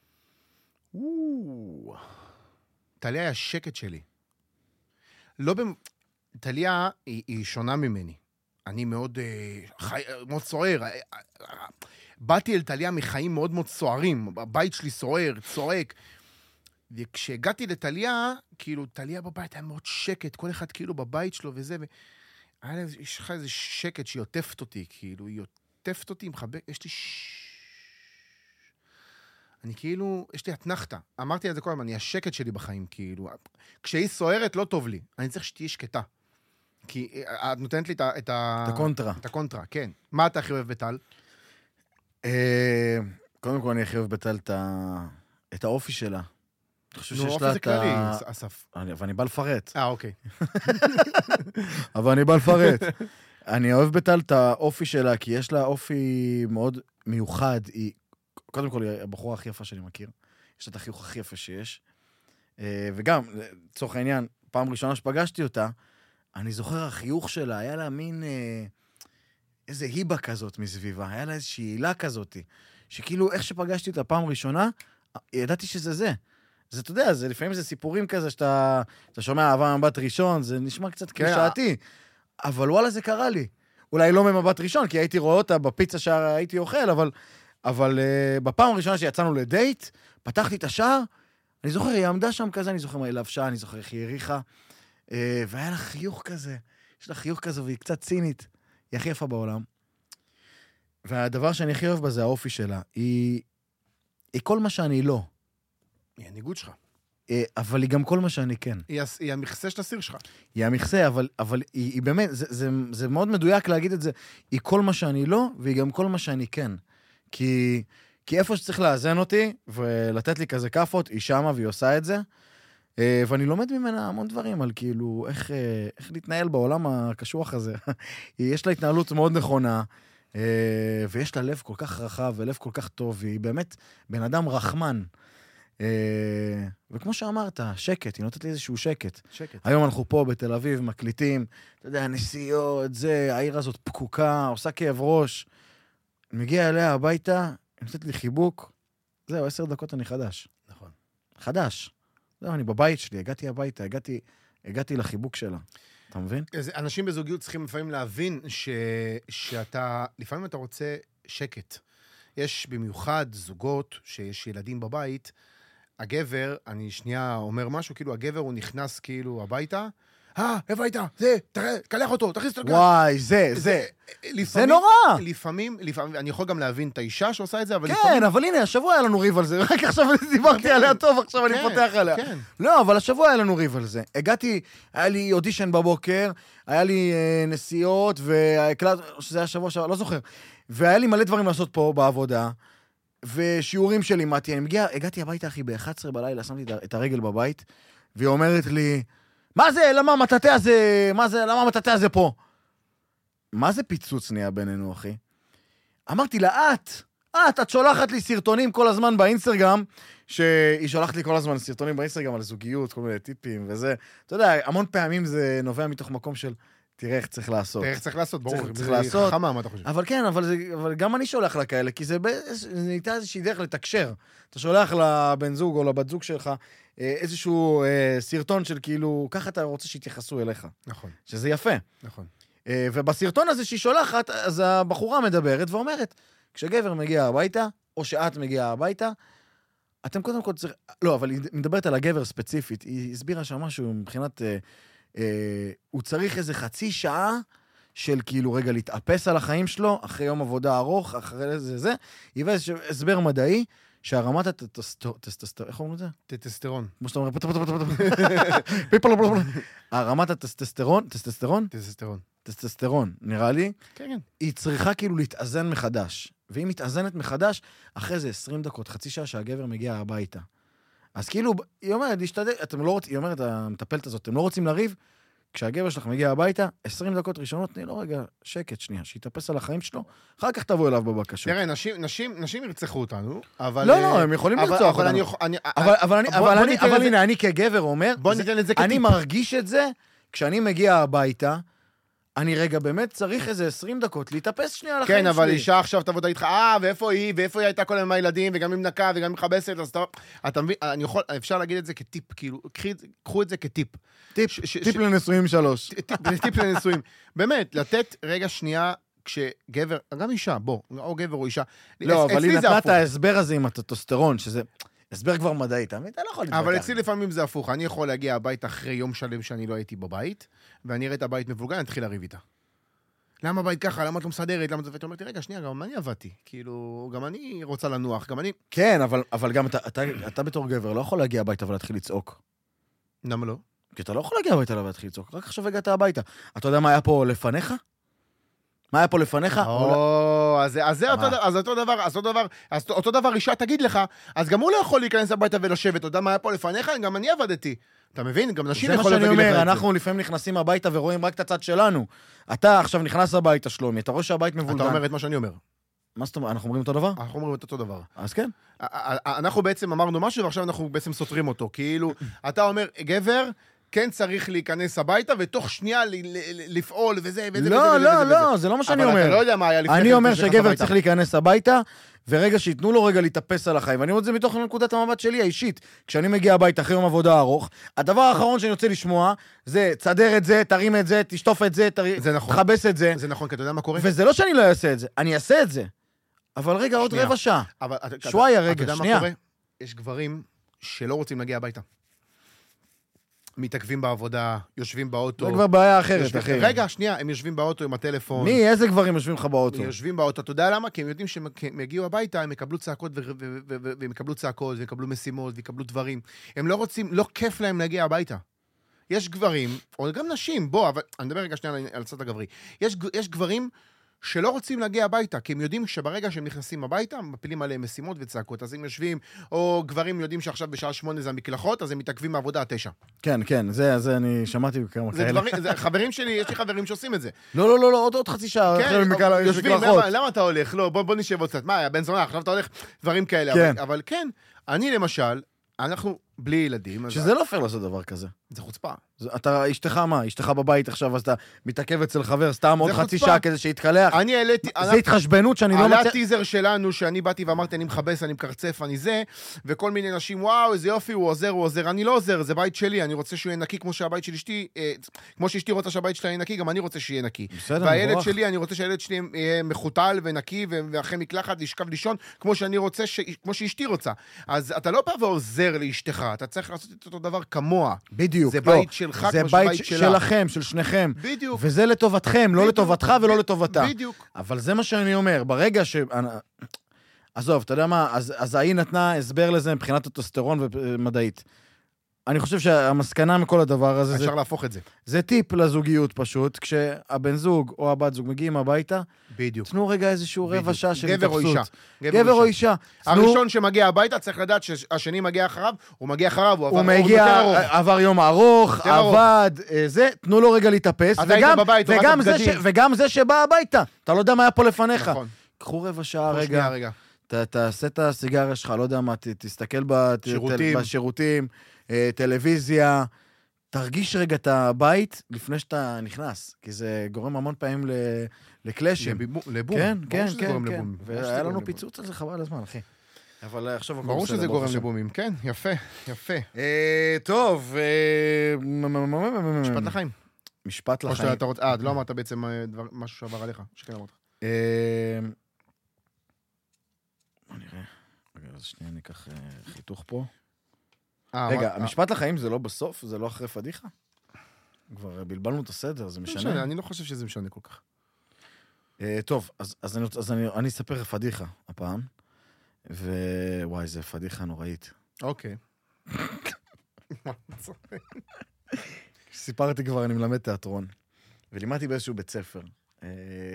טליה היא השקט שלי. לא במ... טליה היא, היא שונה ממני. אני מאוד, חי... מאוד סוער. באתי אל טליה מחיים מאוד מאוד סוערים. הבית שלי סוער, צועק. וכשהגעתי לטליה, כאילו, טליה בבית היה מאוד שקט, כל אחד כאילו בבית שלו וזה, ו... יש לך איזה שקט שהיא עוטפת אותי, כאילו, היא עוטפת אותי, מחבק, יש לי ש... אני כאילו, יש לי התנחתה. אמרתי את זה כל הזמן, אני השקט שלי בחיים, כאילו. כשהיא סוערת, לא טוב לי. אני צריך שתהיה שקטה. כי את נותנת לי את ה... את הקונטרה. את הקונטרה, כן. מה אתה הכי אוהב בטל? קודם כל, אני הכי אוהב בטל את האופי שלה. נו, אופי זה כללי, אסף. אבל אני בא לפרט. אה, אוקיי. אבל אני בא לפרט. אני אוהב בטל את האופי שלה, כי יש לה אופי מאוד מיוחד. היא... קודם כל, היא הבחורה הכי יפה שאני מכיר. יש לה את החיוך הכי יפה שיש. וגם, לצורך העניין, פעם ראשונה שפגשתי אותה, אני זוכר החיוך שלה, היה לה מין איזה היבה כזאת מסביבה, היה לה איזושהי הילה כזאת, שכאילו איך שפגשתי אותה פעם ראשונה, ידעתי שזה זה. זה, אתה יודע, זה, לפעמים זה סיפורים כזה שאתה אתה שומע אהבה מבט ראשון, זה נשמע קצת קלישאתי, אבל וואלה זה קרה לי. אולי לא ממבט ראשון, כי הייתי רואה אותה בפיצה שהייתי אוכל, אבל... אבל uh, בפעם הראשונה שיצאנו לדייט, פתחתי את השער, אני זוכר, היא עמדה שם כזה, אני זוכר מה היא לבשה, אני זוכר איך היא העריכה, uh, והיה לה חיוך כזה, יש לה חיוך כזה, והיא קצת צינית, היא הכי יפה בעולם. והדבר שאני הכי אוהב בה זה האופי שלה, היא, היא כל מה שאני לא. היא הניגוד שלך. Uh, אבל היא גם כל מה שאני כן. היא, היא המכסה של הסיר שלך. היא המכסה, אבל, אבל היא, היא באמת, זה, זה, זה מאוד מדויק להגיד את זה, היא כל מה שאני לא, והיא גם כל מה שאני כן. כי, כי איפה שצריך לאזן אותי, ולתת לי כזה כפות, היא שמה והיא עושה את זה, ואני לומד ממנה המון דברים על כאילו, איך, איך להתנהל בעולם הקשוח הזה. יש לה התנהלות מאוד נכונה, ויש לה לב כל כך רחב, ולב כל כך טוב, והיא באמת בן אדם רחמן. וכמו שאמרת, שקט, היא נותנת לי איזשהו שקט. שקט. היום אנחנו פה בתל אביב, מקליטים, אתה יודע, נסיעות, זה, העיר הזאת פקוקה, עושה כאב ראש. מגיע אליה הביתה, היא נותנת לי חיבוק, זהו, עשר דקות אני חדש. נכון. חדש. זהו, אני בבית שלי, הגעתי הביתה, הגעתי, הגעתי לחיבוק שלה. אתה מבין? אנשים בזוגיות צריכים לפעמים להבין ש... שאתה, לפעמים אתה רוצה שקט. יש במיוחד זוגות שיש ילדים בבית, הגבר, אני שנייה אומר משהו, כאילו הגבר הוא נכנס כאילו הביתה, אה, איפה היית? זה, תראה, קלח אותו, תכניס אותו לגן. וואי, זה, זה. זה נורא. לפעמים, לפעמים, אני יכול גם להבין את האישה שעושה את זה, אבל כן, לפעמים... כן, אבל הנה, השבוע היה לנו ריב על זה, רק עכשיו דיברתי עליה טוב, עכשיו אני פותח עליה. כן. לא, אבל השבוע היה לנו ריב על זה. הגעתי, היה לי אודישן בבוקר, היה לי נסיעות, והקלט, שזה היה שבוע שבוע, לא זוכר. והיה לי מלא דברים לעשות פה בעבודה, ושיעורים שלי, מתי, אני מגיע, הגעתי הביתה, אחי, ב-אחת עשרה בלילה, שמתי את הרגל בבית, והיא אומרת לי, מה זה? למה המטאטא הזה? מה זה? למה המטאטא הזה פה? מה זה פיצוץ נהיה בינינו, אחי? אמרתי לה, את, את, את שולחת לי סרטונים כל הזמן באינסטגרם, שהיא שולחת לי כל הזמן סרטונים באינסטגרם על זוגיות, כל מיני טיפים וזה. אתה יודע, המון פעמים זה נובע מתוך מקום של, תראה איך צריך לעשות. תראה איך צריך לעשות, ברור. צריך- צריך זה לעשות. חכמה, מה אתה חושב? אבל כן, אבל, זה, אבל גם אני שולח לה כאלה, כי זה, באיז- זה ניתן איזושהי דרך לתקשר. אתה שולח לבן זוג או לבת זוג שלך אה, איזשהו אה, סרטון של כאילו, ככה אתה רוצה שיתייחסו אליך. נכון, שזה יפה. נכון. אה, ובסרטון הזה שהיא שולחת, אז הבחורה מדברת ואומרת, כשגבר מגיע הביתה, או שאת מגיעה הביתה, אתם קודם כל צריך... לא, אבל היא מדברת על הגבר ספציפית. היא הסבירה שם משהו מבחינת... אה, אה, הוא צריך איזה חצי שעה של כאילו רגע להתאפס על החיים שלו, אחרי יום עבודה ארוך, אחרי זה זה. היא הבאה איזה הסבר מדעי, שהרמת הטסטסטרון... איך אומרים את זה? טסטסטרון. כמו שאתה אומר... פיפלופלופלופ. הרמת הטסטסטרון... טסטסטרון? טסטסטרון. טסטסטרון, נראה לי. כן, כן. היא צריכה כאילו להתאזן מחדש. והיא מתאזנת מחדש, אחרי זה עשרים דקות, חצי שעה שהגבר מגיע הביתה. אז כאילו, היא אומרת, להשתדל, אתם לא רוצים, היא אומרת, המטפלת הזאת, אתם לא רוצים לריב? כשהגבר שלך מגיע הביתה, עשרים דקות ראשונות, תני לו רגע שקט שנייה, שיתאפס על החיים שלו, אחר כך תבוא אליו בבקשות. תראה, נשים, נשים, נשים ירצחו אותנו, אבל... לא, לא, הם יכולים אבל- לרצוח אבל אותנו. אני יכול- אני- אבל, אבל, אני, בוא- אבל, בוא אני, ניתן אבל לזה- הנה, אני כגבר אומר, בוא זה- ניתן את זה אני כטיפ. מרגיש את זה, כשאני מגיע הביתה, אני רגע באמת צריך איזה עשרים דקות להתאפס שנייה על החיים כן, שלי. אבל אישה עכשיו תעבוד איתך, אה, ואיפה היא, ואיפה היא הייתה כל היום עם הילדים, וגם עם נקה, וגם עם מכבסת, אז אתה... אתה מבין, אני יכול, אפשר להגיד את זה כטיפ, כאילו, קחי את זה- קחו את זה כטיפ. טיפ, ש- ש- טיפ ש- לנשואים שלוש. טיפ טיפ לנישואים. באמת, לתת רגע שנייה, כשגבר, גם אישה, בוא, או גבר או אישה. לא, אבל אצלי היא זה נתנה את הפוך. ההסבר הזה עם הטסטוסטרון, שזה הסבר כבר מדעי, אתה מבין? אתה לא יכול להתווכח. אבל אצלי לפעמים זה הפוך. אני יכול להגיע הביתה אחרי יום שלם שאני לא הייתי בבית, ואני אראה את הבית מבולגן, אני אתחיל לריב איתה. למה הבית ככה? למה את לא מסדרת? למה את זה? ואתה אומר, רגע, שנייה, גם אני עבדתי. כאילו, גם אני רוצה לנוח, גם אני... כן, אבל, אבל גם אתה, אתה, אתה בתור גבר לא יכול להגיע הביתה ולהתחיל לצעוק. למה לא? כי אתה לא יכול להגיע הביתה ולהתחיל לצעוק. רק עכשיו הגעת הביתה. אתה יודע מה היה פה לפניך? מה היה פה לפניך? או, אז זה- אז זה אותו מה? דבר, אז אותו דבר, אז אותו דבר, אז אותו דבר אישה תגיד לך, אז גם הוא לא יכול להיכנס הביתה ולשבת, אתה יודע מה היה פה לפניך? גם אני עבדתי. אתה מבין? גם נשים זה מה יכולות שאני להגיד לך אומר, את זה. אנחנו לפעמים נכנסים הביתה ורואים רק את הצד שלנו. אתה עכשיו נכנס הביתה, שלומי, אתה רואה שהבית מבולגן. אתה אומר את מה שאני אומר. מה זאת אומרת? אנחנו אומרים אותו דבר? אנחנו אומרים את אותו דבר. אז כן. אנחנו בעצם אמרנו משהו, ועכשיו אנחנו בעצם סותרים אותו. כאילו, אתה אומר, גבר, כן צריך להיכנס הביתה, ותוך שנייה ל- ל- לפעול, וזה, וזה, לא, וזה, לא, וזה, לא, וזה. זה לא מה שאני אבל אומר. אתה לא יודע מה היה לפני אני כן, אומר לפני שנכנס שגבר הביתה. צריך להיכנס הביתה, ורגע שייתנו לו רגע להתאפס על החיים. ואני אומר את זה מתוך נקודת המבט שלי האישית. כשאני מגיע הביתה אחרי יום עבודה ארוך, הדבר האחרון שאני רוצה לשמוע, זה תסדר את זה, תרים את זה, תשטוף את זה, תר- זה נכון. תחבס את זה. זה נכון, כי אתה יודע מה קורה? וזה לא שאני לא אעשה את זה, אני אעשה את זה. אבל רגע, עוד שנייה. רבע שעה. אבל אתה- שוואיה, אתה רגע, יודע מה שנייה. קורה? יש גברים שלא רוצים להגיע הביתה. מתעכבים בעבודה, יושבים באוטו. זה כבר בעיה אחרת, יושבים- אחי. רגע, שנייה, הם יושבים באוטו עם הטלפון. מי, איזה גברים יושבים לך באוטו? יושבים באוטו, אתה יודע למה? כי הם יודעים שהם יגיעו הביתה, הם יקבלו צעקות, ו- ו- ו- ו- והם יקבלו צעקות, ויקבלו משימות, ויקבלו דברים. הם לא רוצים, לא כיף להם להגיע הביתה. יש גברים, או גם נשים, בוא, אבל אני מדבר רגע שנייה על- על הצד הגברי. יש, ג- יש גברים שלא רוצים להגיע הביתה, כי הם יודעים שברגע שהם נכנסים הביתה, מפילים עליהם משימות וצעקות. אז הם יושבים, או גברים יודעים שעכשיו בשעה שמונה זה המקלחות, אז הם מתעכבים מהעבודה עד תשע. כן, כן, זה, זה אני שמעתי כמה זה כאלה. דברים, זה חברים שלי, יש לי חברים שעושים את זה. לא, לא, לא, לא, עוד עוד חצי שעה. כן, אחרי מקל- יש יושבים, מקלחות. למה, למה אתה הולך? לא, בוא, בוא נשב עוד קצת. מה, בן זונה, עכשיו אתה הולך, דברים כאלה. כן. אבל, אבל כן, אני למשל, אנחנו בלי ילדים. אז שזה לא פייר לעשות דבר כזה. זה חוצפה. זה- אתה, אשתך מה? אשתך בבית עכשיו, אז אתה מתעכב אצל חבר סתם עוד זה חצי חוצפה. שעה כדי שיתקלח. אני העליתי... זה התחשבנות שאני לא עלה מצא... טיזר שלנו, שאני באתי ואמרתי, אני מחבס, אני מקרצף, אני זה, וכל מיני נשים, וואו, איזה יופי, הוא עוזר, הוא עוזר. אני לא עוזר, זה בית שלי, אני רוצה שהוא יהיה נקי כמו שהבית של אשתי, אה, כמו שאשתי רוצה שהבית שלה יהיה נקי, גם אני רוצה שיהיה נקי. בסדר, והילד מבורך. שלי, אני רוצה שהילד שלי יהיה מחוטל ונקי, ו- ואחרי מקלחת, לשכב לישון, כמו שאני רוצה, ש- כמו שאשתי רוצה. אז אתה לא בא ועוזר לאשתך, אתה צריך לעשות את אותו דבר כמוה. בדיוק, זה לא. בית שלך זה כמו בית שבית ש- שלה. שלכם, של שניכם. בדיוק. וזה לטובתכם, לא בדיוק. לטובתך ולא לטובתה. בדיוק. אבל זה מה שאני אומר, ברגע ש... עזוב, אתה יודע מה, אז, אז ההיא נתנה הסבר לזה מבחינת הטוסטרון ומדעית. אני חושב שהמסקנה מכל הדבר הזה, זה, אפשר להפוך את זה. זה טיפ לזוגיות פשוט, כשהבן זוג או הבת זוג מגיעים הביתה, בדיוק. תנו רגע איזשהו רבע בדיוק. שעה של גבר או התאפסות. אישה. גבר או אישה. תנו- הראשון שמגיע הביתה צריך לדעת שהשני מגיע אחריו, הוא מגיע אחריו, הוא עבר הוא אור מגיע, יותר ארוך. עבר יום ארוך, יותר ארוך. עבד, אה, זה, תנו לו רגע להתאפס, אתה היית וגם, בבית, הורדת וגם, זה ש, בגדים. וגם זה שבא הביתה, אתה לא יודע מה היה פה לפניך. נכון. קחו רבע שעה בוא רגע, שנייה, רגע. ת, תעשה את הסיגריה שלך, לא יודע מה, ת, תסתכל בת, שירותים. בשירותים, אה, טלוויזיה, תרגיש רגע את הבית לפני שאתה נכנס, כי זה גורם המון פעמים לקלאשים. לבום. כן, כן, שזה כן, גורם כן. לבום. והיה לנו פיצוץ על זה חבל הזמן, אחי. אבל עכשיו... הכל ברור בסדר, שזה ברוך גורם השם. לבומים, כן, יפה, יפה. אה, טוב, אה, משפט לחיים. משפט או לחיים. שאתה רוצה, אה, לא אמרת בעצם אה, דבר- משהו שעבר עליך, שכן אמרת. אה, בוא נראה. רגע, אז שנייה אני אקח אה, חיתוך פה. אה, רגע, אמרת- המשפט לחיים זה לא בסוף? זה לא אחרי פדיחה? כבר בלבלנו את הסדר, זה לא משנה. משנה, אני לא חושב שזה משנה כל כך. אה, טוב, אז, אז, אני, אז אני, אני אספר פדיחה הפעם, ווואי, זה פדיחה נוראית. אוקיי. סיפרתי כבר, אני מלמד תיאטרון, ולימדתי באיזשהו בית ספר, אה,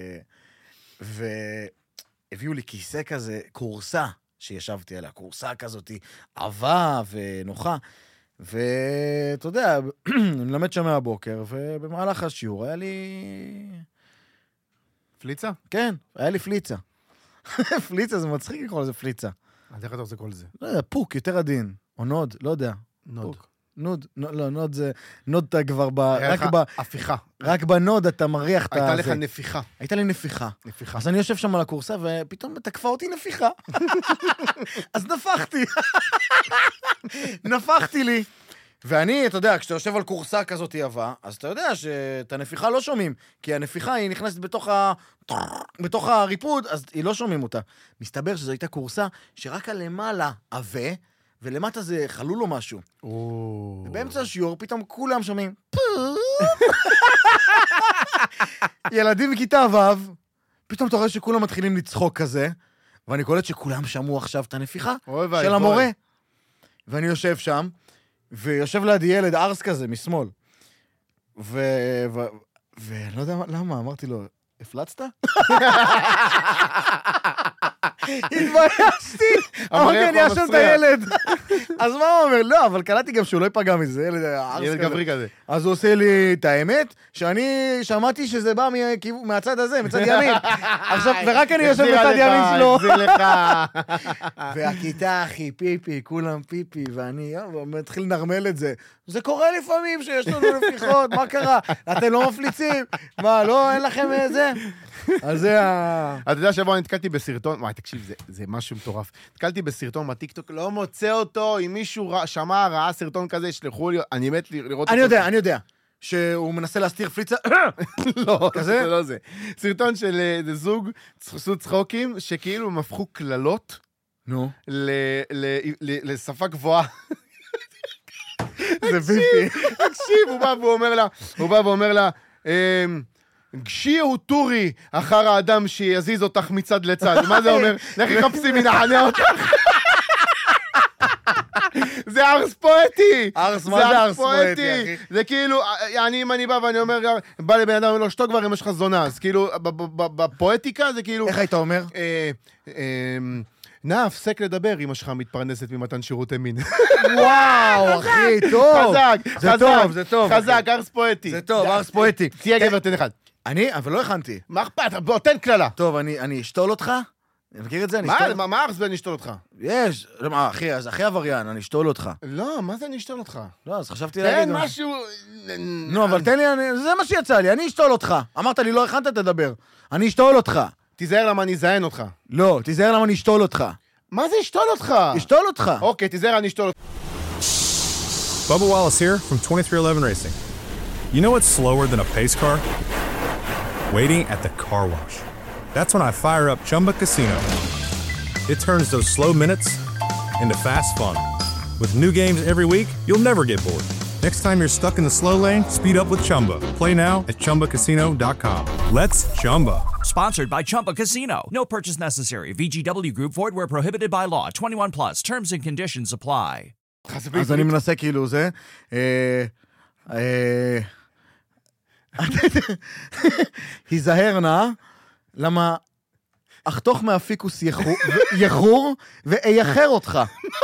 והביאו לי כיסא כזה, קורסה שישבתי עליה, קורסה כזאת עבה ונוחה, ואתה יודע, אני מלמד שם מהבוקר, ובמהלך השיעור היה לי... פליצה? כן, היה לי פליצה. פליצה, זה מצחיק לקרוא לזה פליצה. אז איך אתה עושה כל זה? לא יודע, פוק, יותר עדין. או נוד, לא יודע. נוד. פוק. נוד, נו- לא, נוד זה... נוד אתה כבר ב... היה רק לך ב... הפיכה. רק בנוד אתה מריח את הייתה הזה. לך נפיחה. הייתה לי נפיחה. נפיחה. אז אני יושב שם על הקורסה, ופתאום תקפה אותי נפיחה. אז נפחתי. נפחתי לי. ואני, אתה יודע, כשאתה יושב על קורסה כזאת עבה, אז אתה יודע שאת הנפיחה לא שומעים, כי הנפיחה היא נכנסת בתוך ה... בתוך הריפוד, אז היא לא שומעים אותה. מסתבר שזו הייתה קורסה שרק הלמעלה עבה, ולמטה זה חלול או משהו. ובאמצע השיעור פתאום כולם שומעים ילדים מכיתה ו', פתאום אתה רואה שכולם מתחילים לצחוק כזה, ואני קולט שכולם שמעו עכשיו את הנפיחה של המורה. ואני יושב שם, ויושב לידי ילד ארס כזה, משמאל. ו... ו... ואני לא יודע למה, אמרתי לו, הפלצת? התביישתי! אמרתי, אני אשם את הילד. אז מה הוא אומר? לא, אבל קלטתי גם שהוא לא ייפגע מזה, ילד ארס כזה. ילד גברי כזה. אז הוא עושה לי את האמת, שאני שמעתי שזה בא מכיו- מהצד הזה, מצד ימין. עכשיו, ורק אני יושב בצד ימין שלו. החזיר לך. והכיתה, אחי, פיפי, כולם פיפי, ואני יו, מתחיל לנרמל את זה. זה קורה לפעמים שיש לנו נפיחות, מה קרה? אתם לא מפליצים? מה, לא, אין לכם זה? אז זה ה... אתה יודע, שבוע אני נתקלתי בסרטון, וואי, תקשיב, זה, זה משהו מטורף. נתקלתי בסרטון בטיקטוק, לא מוצא אותו, אם מישהו רא, שמע, ראה סרטון כזה, שלחו לי, אני מת לראות אני אותו. יודע, אני יודע. שהוא מנסה להסתיר פליצה. לא, כזה? זה לא זה. סרטון של אה, זה זוג, עשו צחוקים, שכאילו הם הפכו קללות נו. ל- ל- ל- לשפה גבוהה. זה פיפי. תקשיב, הוא בא ואומר לה, הוא בא ואומר לה, אמ, גשי הוא טורי אחר האדם שיזיז אותך מצד לצד. מה זה אומר? לכי חפשי מן החנה אותך. זה ארס פואטי! ארס, מה זה ארס פואטי, אחי? זה כאילו, אני, אם אני בא ואני אומר, בא לבן אדם, אומר לו, שתוק כבר אם יש לך זונה, אז כאילו, ב- ב- ב- בפואטיקה זה כאילו... איך היית אומר? אה, אה, נא, הפסק לדבר, אמא שלך מתפרנסת ממתן שירותי מין. וואו, אחי, טוב. חזק, זה חזק, טוב, זה טוב. חזק, ארס פואטי. זה טוב, ארס פואטי. תהיה גבר, תן אחד. אני, אבל לא הכנתי. מה אכפת? בוא, תן קללה. טוב, אני אני אשתול אותך? אני מכיר את זה? אני מה, אשתול... מה, מה ארס בן נשתול אותך? יש. לא, מה, אחי, אז אחי עבריין, אני אשתול אותך. לא, מה זה אני אשתול אותך? לא, אז חשבתי להגיד... תן משהו... נו, אבל תן לי, אני- זה מה שיצא לי, אני אשתול אותך. אמרת לי, לא הכנת, תדבר. אני אשתול אותך. תיזהר למה אני אזיין אותך. לא, תיזהר למה אני אשתול אותך. מה זה אשתול אותך? אשתול אותך. אוקיי, תיזהר, אני אשתול אותך. Bubba Wallace here from twenty-three eleven Racing. You know what's slower than a pace car? Waiting at the car wash. That's when I fire up Chumba Casino. It turns those slow minutes into fast fun. With new games every week, you'll never get bored. Next time you're stuck in the slow lane, speed up with Chumba. Play now at chumba casino dot com. Let's Chumba. Sponsored by Chumba Casino. No purchase necessary. V G W Group. Void where prohibited by law. twenty-one plus. Terms and conditions apply. אז אני מנסה כאילו זה. אה, אה, היזהר נא, למה אחתוך מהפיקוס יחור ואייחר אותך.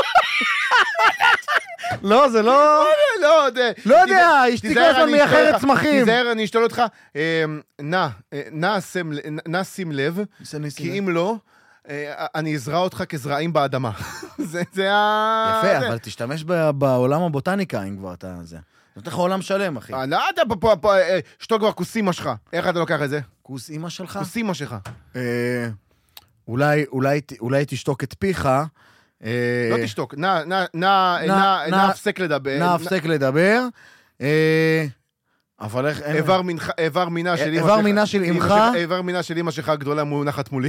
לא, זה לא... לא, זה... לא יודע, אשתי כל הזמן מייחרת צמחים. תיזהר, אני אשתול אותך. נא, נא שים לב, כי אם לא, אני אזרע אותך כזרעים באדמה. זה ה... יפה, אבל תשתמש בעולם הבוטניקה, אם כבר אתה זה. נותן לך עולם שלם, אחי. אה, לא, אתה פה, פה, פה, אה, שתוק כבר כוס אימא שלך. איך אתה לוקח את זה? כוס אימא שלך? כוס אימא שלך. אה, אולי, אולי, אולי תשתוק את פיך. אה, לא תשתוק, נא, נא, נא, נא, נא הפסק לדבר. נא הפסק לדבר. אה, אבל איך... אין- איבר מנח- איבר מינה של אמא איבר שלך- מינה של אמא אמך? שלך- איבר מינה של אמא שלך הגדולה מונחת מולי.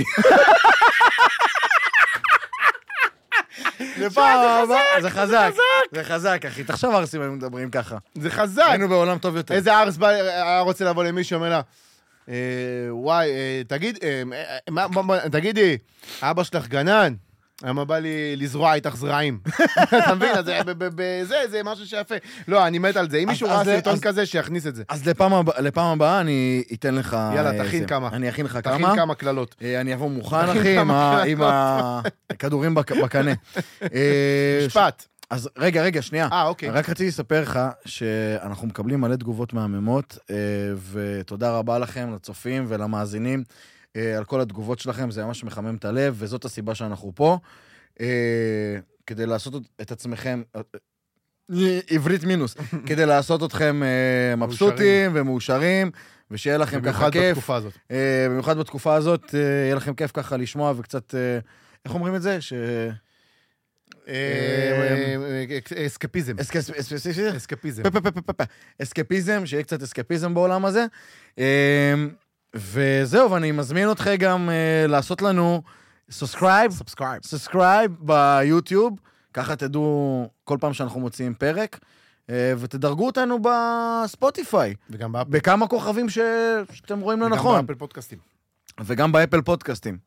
לפעם הבאה, זה חזק, זה חזק, אחי. תחשוב ארסים היינו מדברים ככה. זה חזק. היינו בעולם טוב יותר. איזה ארס בא- היה רוצה לבוא למישהו, אומר לה, "אה, וואי, אה, תגיד, אה, אה, מה- מה- מה- תגידי, אבא שלך גנן? למה בא לי לזרוע איתך זרעים? אתה מבין? אז זה- ב- ב- ב- זה זה משהו שיפה. לא, אני מת על זה. אם אז- מישהו אז ראה זה- סרטון אז- כזה, שיכניס את זה. אז לפעם הבא- לפעם הבאה אני אתן לך... יאללה, אה, תכין זה. כמה. אני אכין לך תכין כמה. כמה קללות. אה, אני אבוא מוכן, תכין אחי, עם כמה ה- עם הכדורים בק- בקנה. אה, משפט. אז רגע, רגע, שנייה. אה, אוקיי. רק רציתי לספר לך שאנחנו מקבלים מלא תגובות מהממות, אה, ותודה רבה לכם, לצופים ולמאזינים, אה, על כל התגובות שלכם, זה ממש מחמם את הלב, וזאת הסיבה שאנחנו פה, אה, כדי לעשות את עצמכם, אה, עברית מינוס, כדי לעשות אתכם אה, מבסוטים ומאושרים, ושיהיה לכם ככה במיוחד כיף. בתקופה הזאת. אה, במיוחד בתקופה הזאת, אה, יהיה לכם כיף ככה לשמוע וקצת, אה, איך אומרים את זה? ש... אסקפיזם. אסקפיזם? אסקפיזם. אסקפיזם, שיהיה קצת אסקפיזם בעולם הזה. וזהו, ואני מזמין אתכם גם לעשות לנו סאבסקרייב, סאבסקרייב. סאבסקרייב ביוטיוב, ככה תדעו כל פעם שאנחנו מוציאים פרק, ותדרגו אותנו בספוטיפיי, וגם באפל. בכמה כוכבים ש- שאתם רואים לנכון. וגם באפל פודקאסטים. וגם באפל פודקאסטים.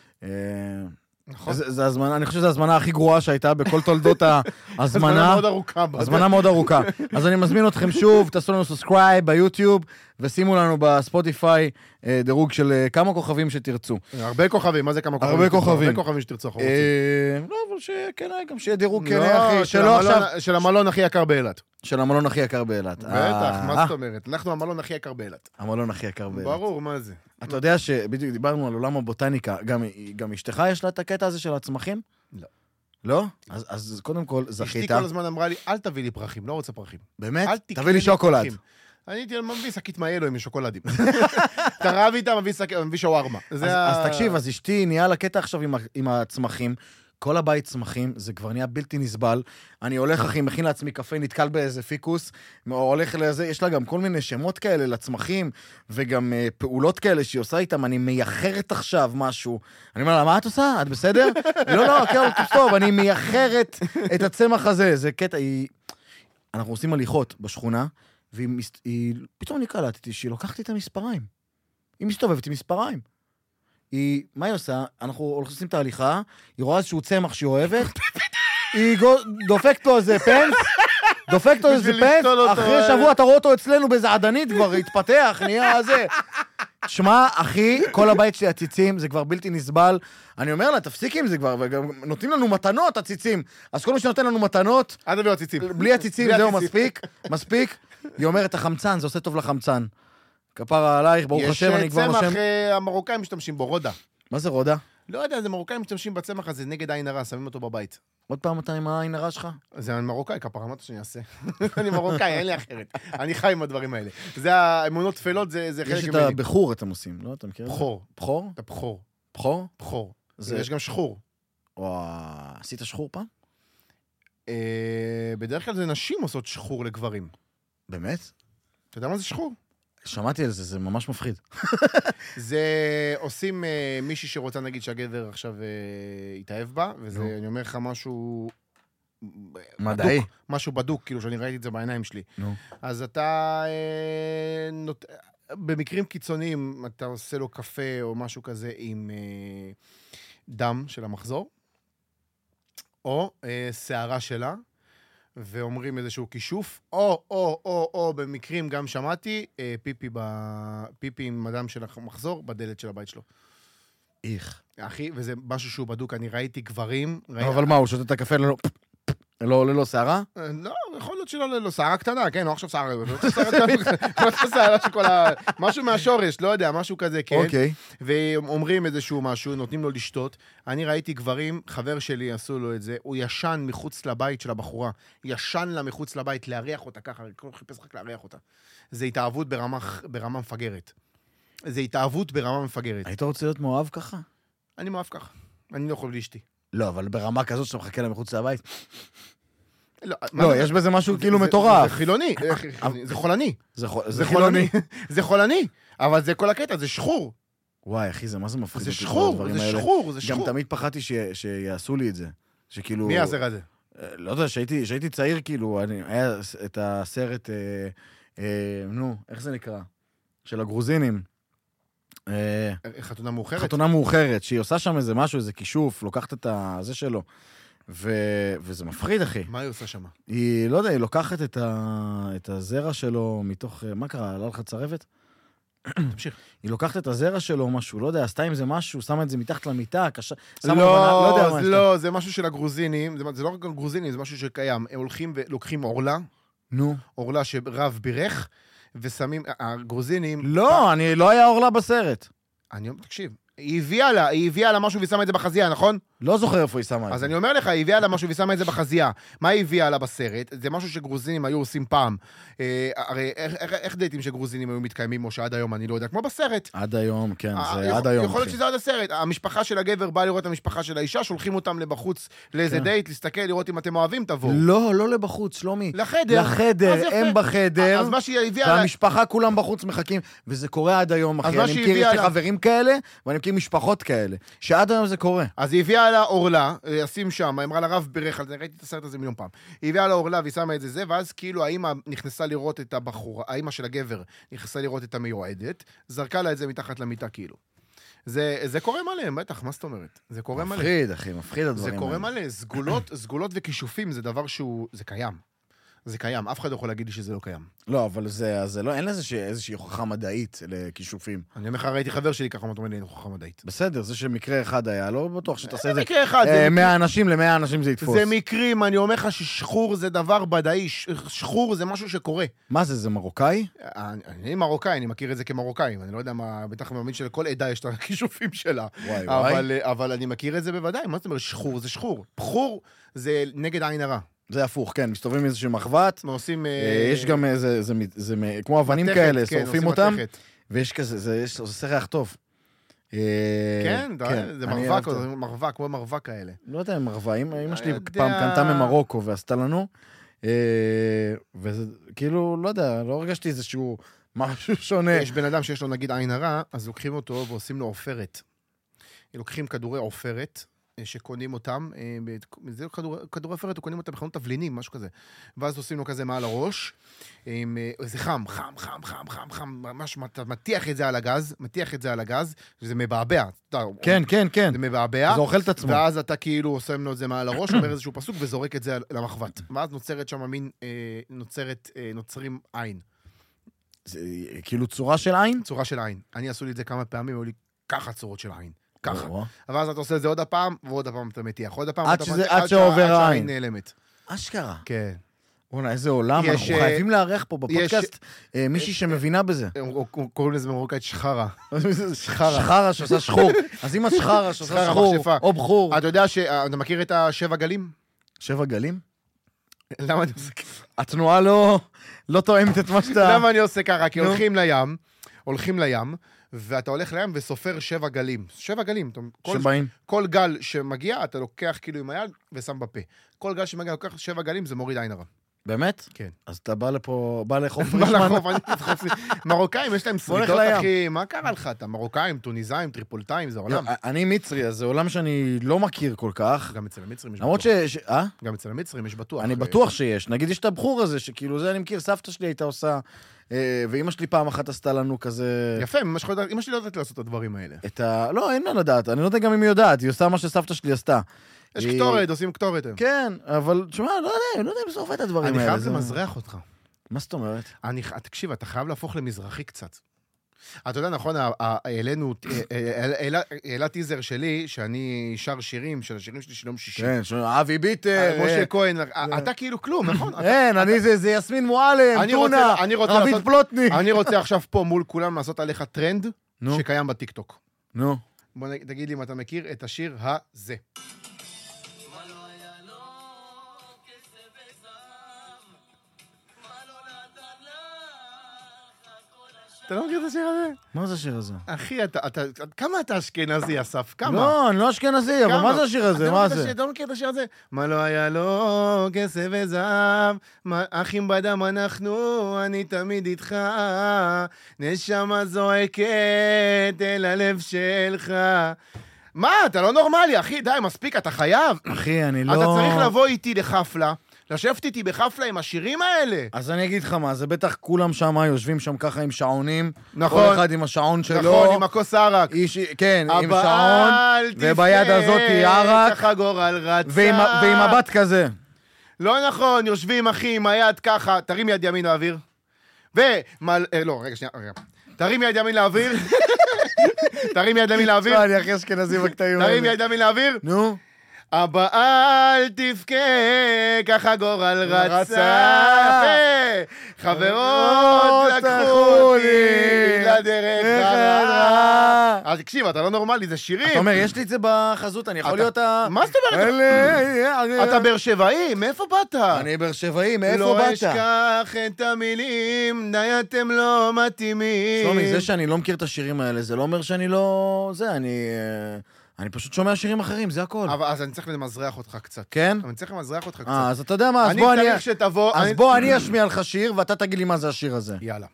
נכון. זה, זה הזמנה, אני חושב שזו הזמנה הכי גרועה שהייתה בכל תולדות ההזמנה. הזמנה מאוד ארוכה. הזמנה מאוד ארוכה. אז אני מזמין אתכם שוב, תעשו לנו סאבסקרייב ביוטיוב, ושימו לנו בספוטיפיי אה, דירוג של אה, כמה כוכבים שתרצו. הרבה כוכבים, מה זה כמה כוכבים? הרבה כוכבים. הרבה כוכבים שתרצו, אנחנו רוצים. אה, לא, אבל שכן, גם שיהיה דירוג כן, לא, אחי, של שלא המלון- עכשיו... של המלון הכי יקר באילת. של המלון הכי יקר באילת. בטח, אה, מה זאת אומרת? אנחנו המלון הכי יקר באילת. המלון הכי יקר באילת. ברור, מה זה? אתה יודע שבדיוק דיברנו על עולם הבוטניקה, גם, גם אשתך יש לה את הקטע הזה של הצמחים? לא. לא? אז, אז קודם כל, אשתי זכית. כל הזמן אמרה לי, אל תביא לי פרחים, לא רוצה פרחים. באמת? אל תקנה תביא לי שוקולד. פרחים. אני הייתי מביא שקית מאלו עם שוקולדים. אתה רב איתה, מביא שק- מביא שווארמה. אז, זה ה- אז תקשיב, אז אשתי נהיה לה קטע עכשיו עם, ה- עם הצמחים, כל הבית צמחים, זה כבר נהיה בלתי נסבל. אני הולך, אחי, מכין לעצמי קפה, נתקל באיזה פיקוס, הולך לזה, יש לה גם כל מיני שמות כאלה לצמחים, וגם uh, פעולות כאלה שהיא עושה איתם, אני מייחרת עכשיו משהו. אני אומר לה, מה את עושה? את בסדר? לא, לא, כן, טוב, אני מייחרת את הצמח הזה. זה קטע, היא... אנחנו עושים הליכות בשכונה, והיא מס... היא... פתאום אני קלטתי שהיא לוקחת לי את המספריים. היא מסתובבת עם מספריים. היא, מה היא עושה? אנחנו הולכים את ההליכה, היא רואה איזשהו צמח שהיא אוהבת, היא גו- דופקת לו איזה פנס, דופקת לו איזה בשביל פנס, לפתול אותו, אחרי אה. שבוע אתה רואה אותו אצלנו באיזה עדנית, כבר התפתח, נהיה זה. שמע, אחי, כל הבית שלי הציצים, זה כבר בלתי נסבל. אני אומר לה, תפסיקי עם זה כבר, וגם נותנים לנו מתנות, הציצים. אז כל מי שנותן לנו מתנות, אל תביאו הציצים. בלי הציצים, בלי זהו, הציצים. מספיק, מספיק. היא אומרת, החמצן, זה עושה טוב לחמצן. כפרה עלייך, ברוך יש השם, אני כבר צמח, נושם. אה, המרוקאים משתמשים בו, רודה. מה זה רודה? לא יודע, זה מרוקאים משתמשים בצמח הזה נגד עין הרע, שמים אותו בבית. עוד פעם אתה עם העין הרע שלך? זה מרוקאי, כפרה, מה אתה שאני אעשה? אני מרוקאי, אין לי אחרת. אני חי עם הדברים האלה. זה האמונות טפלות, זה זה יש חלק את ממני. הבחור אתם עושים, לא? אתה מכיר את זה? בחור. בחור? אתה בחור. בחור? בחור. זה- יש גם שחור. וואו, עשית שחור פעם? אה, בדרך כלל זה נשים עושות שחור לגברים. באמת? אתה יודע מה זה שחור? שמעתי על זה, זה ממש מפחיד. זה עושים אה, מישהי שרוצה, נגיד, שהגבר עכשיו אה, יתאהב בה, וזה, נו. אני אומר לך, משהו... מדעי. בדוק, משהו בדוק, כאילו, שאני ראיתי את זה בעיניים שלי. נו. אז אתה... אה, נות... במקרים קיצוניים, אתה עושה לו קפה או משהו כזה עם אה, דם של המחזור, או אה, שערה שלה, ואומרים איזשהו כישוף, או, או, או, או, במקרים גם שמעתי, אה, פיפי, ב... פיפי עם הדם של המחזור בדלת של הבית שלו. איך. אחי, וזה משהו שהוא בדוק, אני ראיתי גברים... ראי... אבל מה, הוא שותה את הקפה, לא... לא, ללא שערה? לא, יכול להיות שלא ללא, שערה קטנה, כן, לא עכשיו שערה, לא עכשיו שערה שכל ה... משהו מהשורש, לא יודע, משהו כזה, כן. אוקיי. ואומרים איזשהו משהו, נותנים לו לשתות. אני ראיתי גברים, חבר שלי עשו לו את זה, הוא ישן מחוץ לבית של הבחורה, ישן לה מחוץ לבית, להריח אותה ככה, הוא חיפש רק להריח אותה. זה התאהבות ברמה, ברמה מפגרת. זה התאהבות ברמה מפגרת. היית רוצה להיות מאוהב ככה? אני מאוהב ככה. אני לא יכול לאשתי. לא, אבל ברמה כזאת שאתה מחכה לה מחוץ לבית. לא, לא, יש בזה משהו כאילו מטורף. זה חילוני, זה חולני. זה חילוני. זה חולני, אבל זה כל הקטע, זה שחור. וואי, אחי, זה מה זה מפחיד? זה שחור, זה שחור, זה שחור. גם תמיד פחדתי שיעשו לי את זה. שכאילו... מי יעשה את זה? לא יודע, שהייתי צעיר, כאילו, היה את הסרט, נו, איך זה נקרא? של הגרוזינים. חתונה מאוחרת? חתונה מאוחרת, שהיא עושה שם איזה משהו, איזה כישוף, לוקחת את זה שלו. וזה מפחיד, אחי. מה היא עושה שם? היא, לא יודע, היא לוקחת את הזרע שלו מתוך... מה קרה? עלה לך צרבת? תמשיך. היא לוקחת את הזרע שלו, משהו, לא יודע, עשתה עם זה משהו, שמה את זה מתחת למיטה, קשה... לא, לא, זה משהו של הגרוזינים, זה לא רק גרוזינים, זה משהו שקיים. הם הולכים ולוקחים עורלה. נו. עורלה שרב בירך, ושמים... הגרוזינים... לא, אני לא היה עורלה בסרט. אני... תקשיב. היא הביאה לה, היא הביאה לה משהו ושמה את זה בחזייה, נכון? לא זוכר איפה היא שמה את זה. אז אני אומר לך, היא הביאה לה משהו ושמה את זה בחזייה. מה היא הביאה לה בסרט? זה משהו שגרוזינים היו עושים פעם. אה, הרי איך, איך, איך דייטים שגרוזינים היו מתקיימים, או שעד היום, אני לא יודע, כמו בסרט. עד היום, כן, אה, זה יכול, עד היום. יכול להיות שזה עד הסרט. המשפחה של הגבר באה לראות את המשפחה של האישה, שולחים אותם לבחוץ לאיזה כן. דייט, להסתכל, לראות אם אתם אוהבים, תבואו. לא, לא לבחוץ, שלומי. לחדר. לחדר, הם בחדר. אז מה שהיא הביאה... והמשפחה כולם בחוץ מחכים, וזה קורה עד היום, אחי. אני מכיר, יש לי חברים כאלה, ואני מכיר משפחות כאלה, שעד היום זה קורה. אז היא הביאה לה עורלה, ישים שם, אמרה לה רב ברך על זה, ראיתי את הסרט הזה מיליון פעם. היא הביאה לה עורלה והיא שמה את זה זה, ואז כאילו האמא נכנסה לראות את הבחורה, האמא של הגבר נכנסה לראות את המיועדת, זרקה לה את זה מתחת למיטה כאילו. זה, זה קורה מלא, בטח, מה זאת אומרת? זה קורה מלא. מפחיד, אחי, מפחיד הדברים. זה קורה מלא, סגולות, סגולות וכישופים זה דבר שהוא, זה קיים. זה קיים, אף אחד לא יכול להגיד לי שזה לא קיים. לא, אבל זה, זה לא, אין לזה איזושהי הוכחה מדעית לכישופים. אני אומר לך, ראיתי חבר שלי ככה, אומר לי, אין הוכחה מדעית. בסדר, זה שמקרה אחד היה, לא בטוח שתעשה את זה. מקרה אחד. מאה אנשים למאה אנשים זה יתפוס. זה מקרים, אני אומר לך ששחור זה דבר בדאי, שחור זה משהו שקורה. מה זה, זה מרוקאי? אני מרוקאי, אני מכיר את זה כמרוקאי, אני לא יודע מה, בטח מאמין שלכל עדה יש את הכישופים שלה. וואי וואי. אבל אני מכיר את זה בוודאי, מה זאת אומרת, שחור זה שחור. בחור זה נגד עין הרע. זה הפוך, כן, מסתובבים איזשהו מחבת, עושים... יש גם איזה, זה, זה, זה כמו אבנים כאלה, שורפים אותם, ויש כזה, זה עושה ריח טוב. כן, זה מרווק, מרווק, כמו מרווק כאלה. לא יודע, מרווק, אמא שלי פעם קנתה ממרוקו ועשתה לנו, וזה כאילו, לא יודע, לא הרגשתי איזשהו משהו שונה. יש בן אדם שיש לו נגיד עין הרע, אז לוקחים אותו ועושים לו עופרת. לוקחים כדורי עופרת, שקונים אותם, זה כדורי עופרת, קונים אותם בחנות תבלינים, משהו כזה. ואז עושים לו כזה מעל הראש, זה חם, חם, חם, חם, חם, חם, ממש מטיח את זה על הגז, מטיח את זה על הגז, זה מבעבע. כן, כן, כן. זה מבעבע. זה אוכל את עצמו. ואז אתה כאילו עושה לו את זה מעל הראש, אומר איזשהו פסוק, וזורק את זה למחבת. ואז נוצרת שם מין, נוצרת, נוצרים עין. זה כאילו צורה של עין? צורה של עין. אני עשו לי את זה כמה פעמים, היו לי ככה צורות של עין. ככה. ואז אתה עושה את זה עוד הפעם, ועוד הפעם אתה מטיח. עוד הפעם, עד שעובר העין. נעלמת. אשכרה. כן. וואלה, איזה עולם, אנחנו חייבים לארח פה בפודקאסט מישהי שמבינה בזה. קוראים לזה במרוקאית שחרה. שחרה. שחרה שעושה שחור. אז אם השחרה שעושה שחור, או בחור. אתה יודע שאתה מכיר את השבע גלים? שבע גלים? למה אני עושה ככה? התנועה לא תואמת את מה שאתה... למה אני עושה ככה? כי הולכים לים, הולכים לים, ואתה הולך לים וסופר שבע גלים. שבע גלים. שבעים. כל גל שמגיע, אתה לוקח כאילו עם היד ושם בפה. כל גל שמגיע, לוקח שבע גלים, זה מוריד עין הרע. באמת? כן. אז אתה בא לפה, בא לחוף רישמן. בא לחוף, אני חופש. מרוקאים, יש להם שריטות, אחי. מה קרה לך? אתה מרוקאים, טוניסאים, טריפולטאים, זה עולם. אני מצרי, אז זה עולם שאני לא מכיר כל כך. גם אצל המצרים יש בטוח. למרות ש... אה? גם אצל המצרים יש בטוח. אני בטוח שיש. נגיד, יש את הבחור הזה, שכאילו זה אני מכיר, סבתא שלי הייתה עושה, ואמא שלי פעם אחת עשתה לנו כזה... יפה, אמא שלי לא יודעת לעשות את הדברים האלה. את ה... לא, אין מה לדעת. אני לא יודע גם אם היא יודעת. היא עושה מה שסבתא שלי עשתה. יש קטורת, עושים קטורת. כן, אבל תשמע, לא יודע, לא יודע אם זה עובד את הדברים האלה. אני חייב למזרח אותך. מה זאת אומרת? תקשיב, אתה חייב להפוך למזרחי קצת. אתה יודע, נכון, העלינו, העלה טיזר שלי, שאני שר שירים, של השירים שלי של יום שישי. כן, אבי ביטר. משה כהן, אתה כאילו כלום, נכון? כן, אני זה יסמין מועלם, טונה, רבית פלוטני. אני רוצה עכשיו פה מול כולם לעשות עליך טרנד שקיים בטיקטוק. נו. בוא תגיד לי אם אתה מכיר את השיר הזה. אתה לא מכיר את השיר הזה? מה זה השיר הזה? אחי, אתה, אתה, כמה אתה אשכנזי, אסף? כמה? לא, אני לא אשכנזי, אבל מה זה השיר הזה? מה זה? אתה לא מכיר את השיר הזה? מה לא היה לו כסף וזהב, אחים בדם אנחנו, אני תמיד איתך, נשמה זועקת אל הלב שלך. מה, אתה לא נורמלי, אחי, די, מספיק, אתה חייב. אחי, אני לא... אתה צריך לבוא איתי לחפלה. לשבת איתי בחפלה עם השירים האלה. אז אני אגיד לך מה, זה בטח כולם שם יושבים שם ככה עם שעונים. נכון. כל אחד עם השעון שלו. נכון, עם הכוס ערק. איש, כן, עם שעון. וביד הזאת היא ערק. ככה גורל רצה. ועם, ועם הבת כזה. לא נכון, יושבים אחי עם היד ככה, תרים יד ימין לאוויר. ומל... אה, לא, רגע, שנייה, רגע. תרים יד ימין לאוויר. תרים יד ימין לאוויר. אני הכי אשכנזי בקטעים האלה. תרים יד ימין לאוויר. נו. אבא אל תבכה, ככה גורל רצה, חברות לקחו לי לדרך הרעה. אז תקשיב, אתה לא נורמלי, זה שירים. אתה אומר, יש לי את זה בחזות, אני יכול להיות ה... מה זאת אומרת? אתה באר שבעי, מאיפה באת? אני באר שבעי, מאיפה באת? לא אשכח את המילים, די אתם לא מתאימים. שלומי, זה שאני לא מכיר את השירים האלה, זה לא אומר שאני לא... זה, אני... אני פשוט שומע שירים אחרים, זה הכל. אבל אז אני צריך למזרח אותך קצת. כן? אני צריך למזרח אותך קצת. אה, אז אתה יודע מה, אז בוא אני... אני צריך שתבוא... אז בוא אני אשמיע לך שיר, ואתה תגיד לי מה זה השיר הזה. יאללה.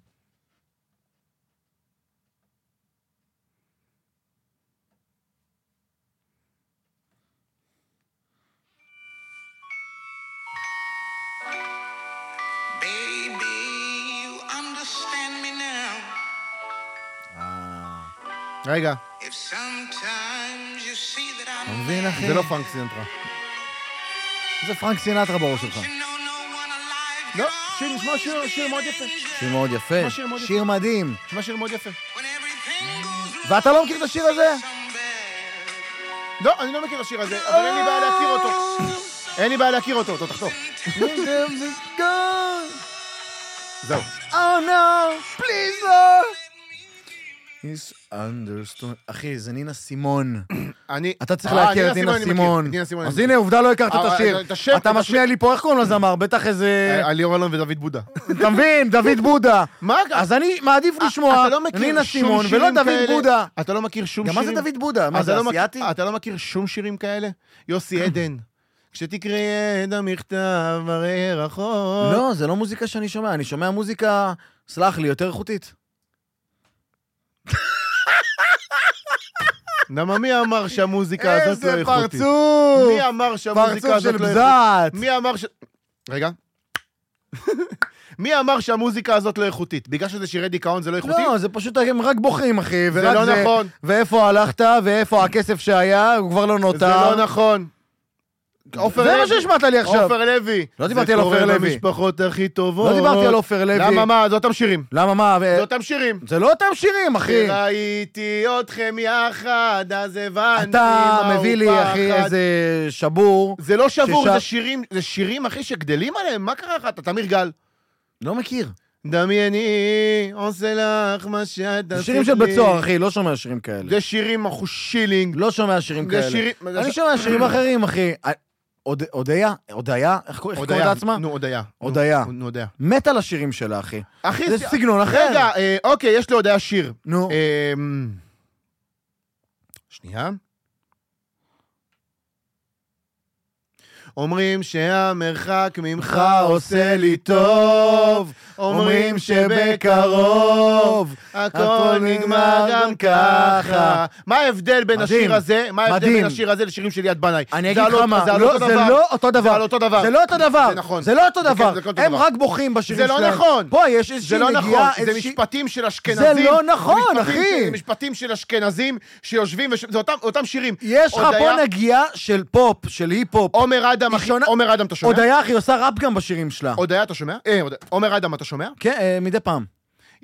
רגע. אתה מבין, אחי? זה לא פרנק סינטרה. זה פרנק סינטרה בראש שלך. לא, שיר, נשמע שיר, שיר מאוד יפה. שיר מאוד יפה. שיר מדהים. נשמע שיר מאוד יפה. ואתה לא מכיר את השיר הזה? לא, אני לא מכיר את השיר הזה, אבל אין לי בעיה להכיר אותו. אין לי בעיה להכיר אותו, אותו תחתוך. זהו. Oh no, please Lord. He's understood. אחי, זה נינה סימון. אני... אתה צריך להכיר את נינה סימון. אז הנה, עובדה לא הכרת את השיר. אתה משמיע לי פה, איך קוראים לזמר? בטח איזה... ליאור אלון ודוד בודה. אתה מבין? דוד בודה. מה? אז אני מעדיף לשמוע נינה סימון ולא דוד בודה. אתה לא מכיר שום גם שירים? מה זה דוד בודה? מה זה, אסיאתי? אתה לא מכיר שום שירים כאלה? יוסי עדן. כשתקרא את המכתב הרי רחוק. לא, זה לא מוזיקה שאני שומע. אני שומע מוזיקה, סלח לי, יותר איכותית. למה מי אמר שהמוזיקה הזאת לא איכותית? איזה פרצוף! מי אמר שהמוזיקה הזאת לא איכותית? פרצוף של בזעת! מי אמר ש... רגע. מי אמר שהמוזיקה הזאת לא איכותית? בגלל שזה שירי דיכאון זה לא איכותי? לא, זה פשוט הם רק בוכים, אחי. זה לא נכון. ואיפה הלכת, ואיפה הכסף שהיה, הוא כבר לא נותר. זה לא נכון. זה מה שהשמעת לי עכשיו. עופר לוי. לא דיברתי על עופר לוי. זה קורה במשפחות הכי טובות. לא דיברתי על עופר לוי. למה מה? זה אותם שירים. למה מה? זה אותם שירים. זה לא אותם שירים, אחי. ראיתי אתכם יחד, אז הבנתי אתה מביא לי, אחי, איזה שבור. זה לא שבור, זה שירים, זה שירים, אחי, שגדלים עליהם. מה קרה לך? אתה תמיר גל. לא מכיר. דמייני, עושה לך מה שאתה עשית לי. זה שירים של בית סוהר, אחי, לא שומע שירים כאלה. זה שירים אחושילינג. לא שומע שירים כאלה. אני שומע שירים אחרים, אחי. הודיה? הודיה? איך קוראים את עצמה? נו, הודיה. הודיה. נו, הודיה. מת על השירים שלה, אחי. אחי, זה סגנון אחר. רגע, אוקיי, יש לי הודיה שיר. נו. שנייה. אומרים שהמרחק ממך עושה לי טוב, אומרים שבקרוב הכל נגמר גם ככה. מה ההבדל בין השיר הזה, מה ההבדל בין השיר הזה לשירים של יד בנאי? אני אגיד לך מה, זה לא אותו דבר. זה לא אותו דבר. זה לא אותו דבר. זה נכון. זה לא אותו דבר. הם רק בוכים בשירים שלהם. זה לא נכון. פה יש איזושהי נגיעה. זה לא נכון. זה משפטים של אשכנזים. זה לא נכון, אחי. זה משפטים של אשכנזים שיושבים, זה אותם שירים. יש לך פה נגיעה של פופ, של היפ-הופ. עומר אדם, אחי. עומר אדם, אתה שומע? הודיה, אחי, עושה ראפ גם בשירים שלה. הודיה, אתה שומע? אה, עומר אדם, אתה שומע? כן, מדי פעם.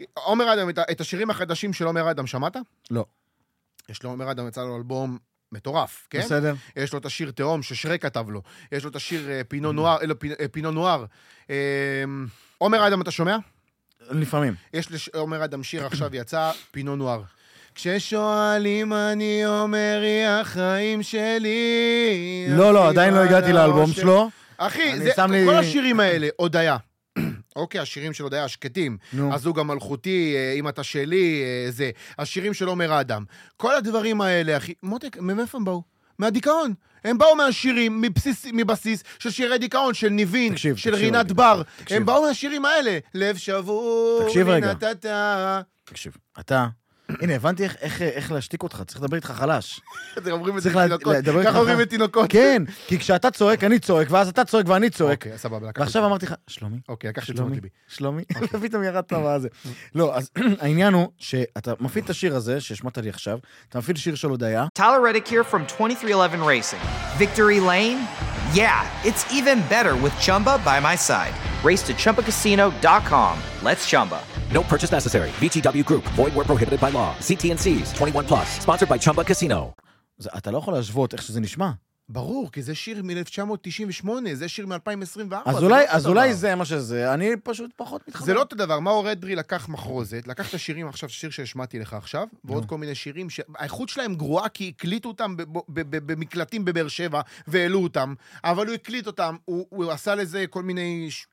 עומר אדם, את, את השירים החדשים של עומר אדם, שמעת? לא. יש לו עומר אדם, יצא לו אלבום מטורף, כן? בסדר. יש לו את השיר תהום ששרק כתב לו. יש לו את השיר אה, פינו נואר, אלו, פינו, אה, פינו נואר. אה, עומר אדם, אתה שומע? לפעמים. יש לעומר אדם שיר עכשיו יצא, פינו נואר. כששואלים אני אומר, היא החיים שלי. לא, לא, עדיין לא הגעתי לאלבום שלו. אחי, זה, כל לי... השירים האלה, הודיה. אוקיי, השירים של הודיה השקטים. נו. הזוג המלכותי, אם אתה שלי, זה. השירים של עומר אדם. כל הדברים האלה, אחי, מותק, מאיפה הם באו? מהדיכאון. הם באו מהשירים, מבסיס, מבסיס של שירי דיכאון, של ניבין, תקשיב, של תקשיב רינת רגע. בר. תקשיב. הם באו מהשירים האלה. לב שבור, תקשיב רגע. נתת. תקשיב, אתה... הנה, הבנתי איך, איך, איך להשתיק אותך, צריך לדבר איתך חלש. אתם אומרים את זה צריך לה- תינוקות. לדבר איתך ככה אומרים חלש. את תינוקות. כן, כי כשאתה צועק, אני צועק, ואז אתה צועק ואני צועק. אוקיי, סבבה, לקחתי. ועכשיו אמרתי לך, שלומי, אוקיי, לקחתי את שלומי, תשומת ליבי. שלומי, ופתאום ירדת מה זה. לא, אז העניין הוא שאתה מפעיל את השיר הזה, שהשמעת לי עכשיו, אתה מפעיל שיר של הודיה, Tyler Reddick here from twenty-three eleven Racing. Victory Lane? Yeah, it's even better with Chumba by my side. Race to chumba casino dot com. Let's Chumba. No purchase necessary. V G W Group. Void where prohibited by law. C T and C's. twenty-one plus. Sponsored by Chumba Casino. זה- אתה לא יכול להשוות איך שזה נשמע. ברור, כי זה שיר מ-אלף תשע מאות תשעים ושמונה, זה שיר מ-אלפיים עשרים וארבע. אז זה אולי, לא אותו אז אולי דבר. זה מה שזה, אני פשוט פחות מתחבר. זה לא אותו דבר. מאור אדרי לקח מחרוזת, לקח את השירים עכשיו, שיר שהשמעתי לך עכשיו, ועוד כל מיני שירים שהאיכות שלהם גרועה, כי הקליטו אותם ב- ב- ב- במקלטים בבאר שבע, והעלו אותם, אבל הוא הקליט אותם, הוא, הוא עשה לזה כל מיני ש-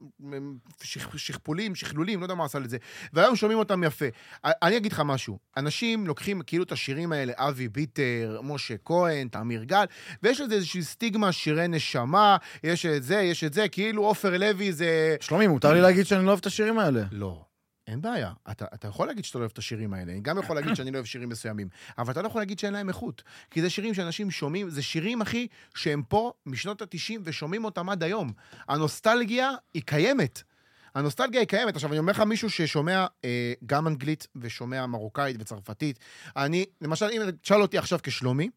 שכ- שכפולים, שכלולים, לא יודע מה עשה לזה, והיום שומעים אותם יפה. אני אגיד לך משהו, אנשים לוקחים כאילו את השירים האלה, אבי ביטר, משה כהן, תמיר גל, ויש לזה איזושהי סטיגמה, שירי נשמה, יש את זה, יש את זה, כאילו עופר לוי זה... שלומי, מותר לי להגיד שאני לא אוהב את השירים האלה. לא, אין בעיה. אתה, אתה יכול להגיד שאתה לא אוהב את השירים האלה, אני גם יכול להגיד שאני לא אוהב שירים מסוימים, אבל אתה לא יכול להגיד שאין להם איכות, כי זה שירים שאנשים שומעים, זה שירים, אחי, שהם פה משנות ה-תשעים ושומעים אותם עד היום. הנוסטלגיה היא קיימת. הנוסטלגיה היא קיימת. עכשיו, אני אומר לך מישהו ששומע אה, גם אנגלית ושומע מרוקאית וצרפתית. אני, למשל, אם תשאל אותי עכשיו כשלומי,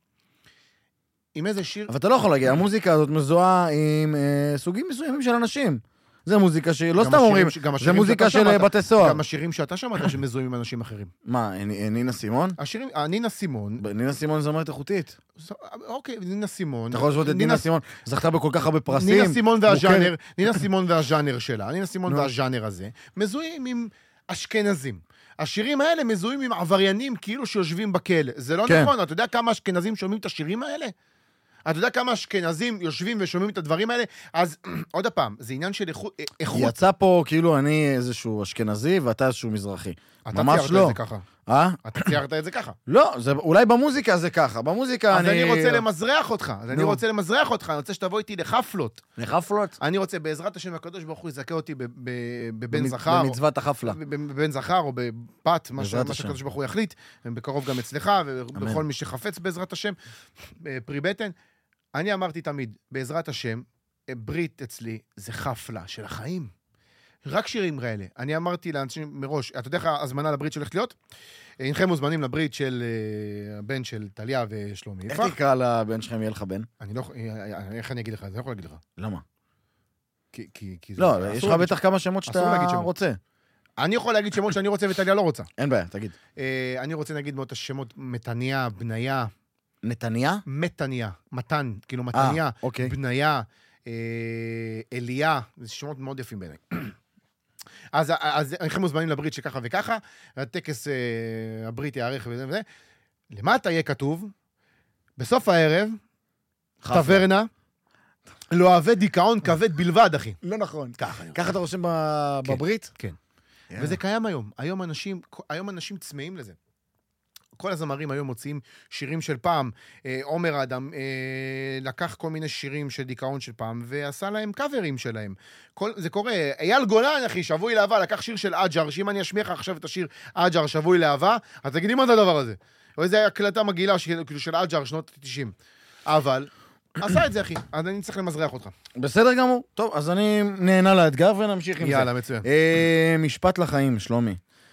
עם איזה שיר... אבל אתה לא יכול להגיד, המוזיקה הזאת מזוהה עם אה, סוגים מסוימים של אנשים. זה מוזיקה שלא סתם אומרים, זה מוזיקה של בתי סוהר. גם השירים שאתה שמעת שמזוהים עם אנשים אחרים. מה, נינה סימון? השירים, נינה סימון. נינה סימון זמרת איכותית. אוקיי, נינה סימון. אתה יכול לשבות את נינה סימון, זכתה בכל כך הרבה פרסים. נינה סימון והז'אנר, נינה סימון והז'אנר שלה, נינה סימון והז'אנר הזה, מזוהים עם אשכנזים. השירים האלה מזוהים עם עבריינים כאילו שיושבים בכלא. זה לא נכון, אתה יודע כמה אשכנזים שומעים את השירים האלה? אתה יודע כמה אשכנזים יושבים ושומעים את הדברים האלה? אז עוד הפעם, זה עניין של איכות. יצא פה כאילו אני איזשהו אשכנזי ואתה איזשהו מזרחי. ממש אתה לא. ציירת את זה ככה. אה? אתה ציירת את זה ככה. לא, זה, אולי במוזיקה זה ככה. במוזיקה אני... אז אני רוצה למזרח אותך. אז אני רוצה למזרח אותך. אני רוצה שתבוא איתי לחפלות. לחפלות? אני רוצה, בעזרת השם הקדוש ברוך הוא יזכה אותי בבן זכר. במצוות החפלה. בבן זכר או בבת, מה שהקדוש ברוך הוא יחליט. בקרוב גם אצלך ובכל מי שחפץ בעזרת השם. פרי בטן. אני אמרתי תמיד, בעזרת השם, ברית אצלי זה חפלה של החיים. רק שירים כאלה. אני אמרתי לאנשים מראש, אתה יודע איך הזמנה לברית שהולכת להיות? אינכם מוזמנים לברית של הבן של טליה ושלומי. איך תקרא לבן שלכם יהיה לך בן? אני לא, איך אני אגיד לך? אני לא יכול להגיד לך. למה? כי... לא, יש לך בטח כמה שמות שאתה רוצה. אני יכול להגיד שמות שאני רוצה וטליה לא רוצה. אין בעיה, תגיד. אני רוצה להגיד מאוד את השמות מתניה, בניה. נתניה? מתניה, מתן, כאילו מתניה, 아, אוקיי. בניה, אה, אליה, זה שמות מאוד יפים בעיניי. אז, אז אנחנו מוזמנים לברית שככה וככה, הטקס אה, הברית יערך וזה וזה. למטה יהיה כתוב, בסוף הערב, טברנה, לא אוהבי דיכאון כבד בלבד, אחי. לא נכון. ככה. ככה אתה רושם בברית? כן. וזה קיים היום. היום אנשים, היום אנשים צמאים לזה. כל הזמרים היום מוציאים שירים של פעם. עומר אדם אה, לקח כל מיני שירים של דיכאון של פעם, ועשה להם קאברים שלהם. כל, זה קורה. אייל גולן, אחי, שבוי לאהבה, לקח שיר של אג'ר, שאם אני אשמיע לך עכשיו את השיר אג'ר, שבוי לאהבה, אז תגידי מה זה הדבר הזה? או איזו הקלטה מגעילה של, כאילו של אג'ר, שנות ה-תשעים. אבל, עשה את זה, אחי. אז אני צריך למזרח אותך. בסדר גמור. טוב, אז אני נהנה לאתגר ונמשיך עם זה. יאללה, מצוין. אה, משפט לחיים, שלומי.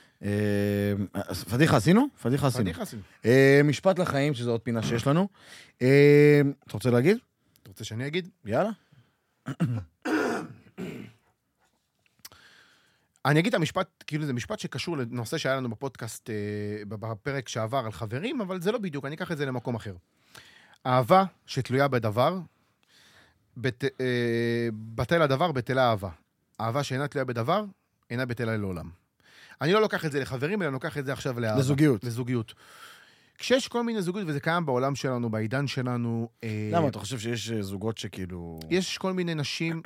פדיחה עשינו? פדיחה עשינו. פדיחה עשינו. משפט לחיים, שזו עוד פינה שיש לנו. אתה רוצה להגיד? אתה רוצה שאני אגיד? יאללה. אני אגיד את המשפט, כאילו זה משפט שקשור לנושא שהיה לנו בפודקאסט, בפרק שעבר על חברים, אבל זה לא בדיוק, אני אקח את זה למקום אחר. אהבה שתלויה בדבר, בת, אה, בטל הדבר, בטלה אהבה. אהבה שאינה תלויה בדבר, אינה בטלה לעולם. אני לא לוקח את זה לחברים, אלא לוקח את זה עכשיו לאהבה. לזוגיות. לזוגיות. כשיש כל מיני זוגיות, וזה קיים בעולם שלנו, בעידן שלנו... אה, למה? אתה חושב שיש זוגות שכאילו... יש כל מיני נשים...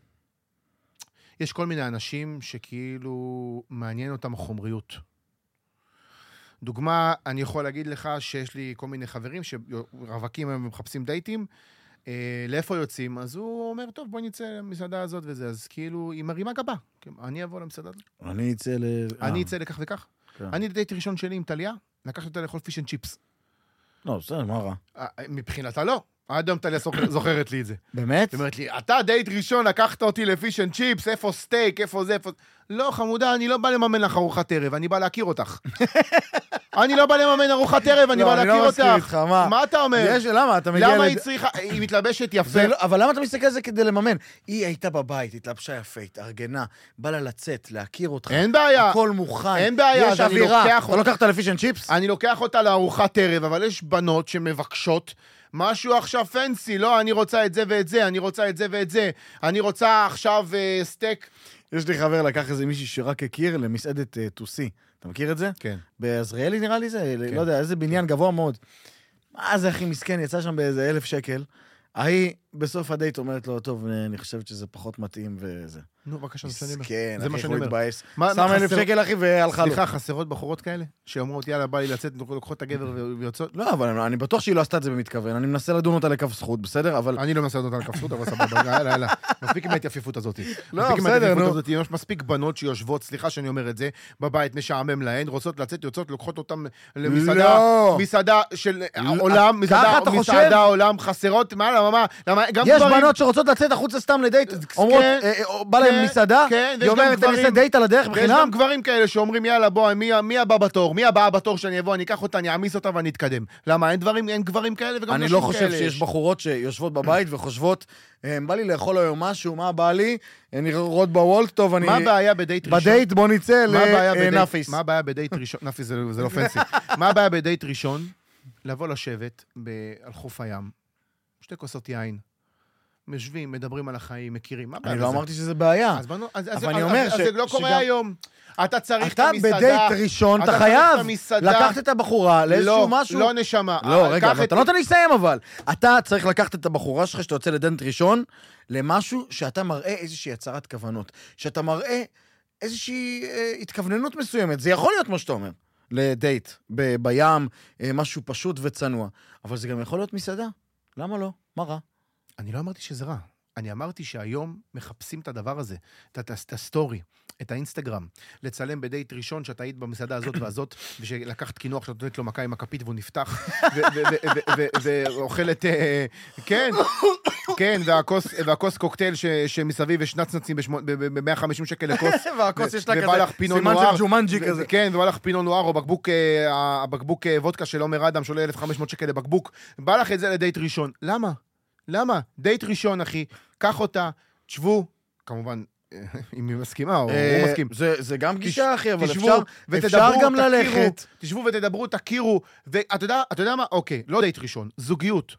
יש כל מיני אנשים שכאילו מעניין אותם חומריות. דוגמה, אני יכול להגיד לך שיש לי כל מיני חברים שרווקים הם מחפשים דייטים, אה, לאיפה יוצאים? אז הוא אומר, טוב, בוא נצא למסעדה הזאת וזה, אז כאילו, היא מרימה גבה. אני אבוא למסעדה הזאת. אני אצא ל... אני אצא לכך וכך. כן. אני דייט ראשון שלי עם טליה, לקחתי אותה לאכול פיש אנד צ'יפס. לא, בסדר, מה רע? מבחינתה לא. עד היום טליה זוכרת לי את זה. באמת? היא אומרת לי, אתה דייט ראשון, לקחת אותי לפיש אנד צ'יפס, איפה סטייק, איפה זה, איפה... לא, חמודה, אני לא בא לממן לך ארוחת ערב, אני בא להכיר אותך. אני לא בא לממן ארוחת ערב, אני בא להכיר אותך. לא, אני לא מסכים איתך, מה? מה אתה אומר? למה? אתה מגיע... למה היא צריכה... היא מתלבשת יפה. אבל למה אתה מסתכל על זה כדי לממן? היא הייתה בבית, התלבשה יפה, התארגנה, בא לה לצאת, להכיר אותך. אין בעיה. הכל מוכן. אין בעיה. יש אווירה. אתה לוקח אותה לפיש אנד צ'יפס? אני לוקח אותה לארוחת ערב, אבל יש בנות שמבקשות משהו עכשיו פנסי, לא, אני רוצה את זה ואת זה, אני רוצה את זה ואת זה, אני רוצה עכשיו uh, סטייק. יש לי חבר לקח איזה מישהי שרק הכיר למסעדת uh, טוסי. אתה מכיר את זה? כן. בעזריאלי נראה לי זה, כן. לא יודע, איזה בניין גבוה מאוד. מה זה הכי מסכן, יצא שם באיזה אלף שקל. ההיא בסוף הדייט אומרת לו, טוב, אני חושבת שזה פחות מתאים וזה. נו, בבקשה, מסכן. מסכן, זה מה אחי, שאני הוא אומר. התבאס. מה- שם מה אלף חסר- שקל, אחי, והלכה לו. סליחה, חסרות בחורות כאלה? שאומרות, יאללה, בא לי לצאת, לוקחות את הגבר ויוצאות? לא, אבל אני בטוח שהיא לא עשתה את זה במתכוון. אני מנסה לדון אותה לכף זכות, בסדר? אבל... אני לא מנסה אותה לכף זכות, אבל סבבה, יאללה, יאללה. מספיק עם ההתייפיפות הזאת. לא, מספיק עם בסדר, ההתייפיפות נו. הזאת. יש מספיק בנות שיושבות, סליחה שאני אומר את זה, בבית משעמם להן, רוצות לצאת, יוצאות, לוקחות אותן למסעדה, לא. מסעדה של עולם, ככה מסעדה, אתה חושב? מסעדה עולם, חסרות, מה, למה, מה, למה, גם יש גברים- בנות שרוצות לצאת החוצה סתם לדייט, אומרות, כן, אה, אה, בא להם כן, מסעדה, כן, היא ויש גם אומרת, אני גברים- אעשה דייט על הדרך ויש בחינם. גם גברים כאלה שאומרים, יאללה, בוא, מי, מי הבא בתור? מי הבאה בתור שאני אבוא, אני אקח אותה, אני אעמיס אותה ואני אתקדם. למה? אין דברים, אין גברים כאלה וגם אני נשים לא כאלה. חושב שיש בחורות שיושבות בבית וחושבות, "אה, בא לי לאכול היום משהו, מה בא לי? אני רואות בוולט, טוב, אני... מה הבעיה בדייט ראשון? בדייט בוא נצא מה הבעיה בדייט- לנאפיס. מה הבעיה בדייט ראשון? נאפיס זה זה לא פנסי. מה הבעיה בדייט ראשון? לבוא לשבת ב- על חוף הים, שתי כוסות יין, יושבים, מדברים על החיים, מכירים. מה הבעיה אני לא בזה? אמרתי שזה בעיה. אז בנו- אז- אז- אבל אני אז- אומר אז ש- זה לא קורה שגם- היום. אתה צריך את אתה המסעדה. בדייט ראשון, אתה צריך את חייב המסעדה. לקחת את הבחורה לאיזשהו לא, משהו. לא נשמה. לא, קח רגע, אבל את- אתה לא נותן לי לסיים אבל. אתה צריך לקחת את הבחורה שלך שאתה יוצא לדנט ראשון, למשהו שאתה מראה איזושהי הצהרת כוונות. שאתה מראה איזושהי אה, התכווננות מסוימת. זה יכול להיות מה שאתה אומר. לדייט, ב- בים, אה, משהו פשוט וצנוע. אבל זה גם יכול להיות מסעדה. למה לא? מה רע? אני לא אמרתי שזה רע. אני אמרתי שהיום מחפשים את הדבר הזה, את ה- את הסטורי, את האינסטגרם, לצלם בדייט ראשון שאתה היית במסעדה הזאת והזאת, ושלקחת קינוח שאתה נותנת לו מכה עם הכפית והוא נפתח, ו- ו- ו- ו- ו- ואוכלת, אה, כן, כן, והכוס- והכוס קוקטייל ש- שמסביב יש נצנצים ב-מאה וחמישים שקל לכוס. והכוס יש לה ובא כזה לך פינו סימן נואר, של ג'ומנג'י ו- כזה. כן, ובא לך פינו נואר, או בקבוק, אה, הבקבוק אה, וודקה של עומר אדם, שעולה אלף וחמש מאות שקל לבקבוק, בא לך את זה לדייט ראשון. למה? למה? דייט ראשון, אחי, קח אותה, תשבו, כמובן, אם היא מסכימה, או אה, הוא מסכים. זה- זה גם גישה, אחי, אבל תשבו אפשר- ותדברו, אפשר גם תכירו, ללכת. תשבו ותדברו, תכירו, ואתה יודע, אתה יודע מה? אוקיי, לא דייט ראשון, זוגיות.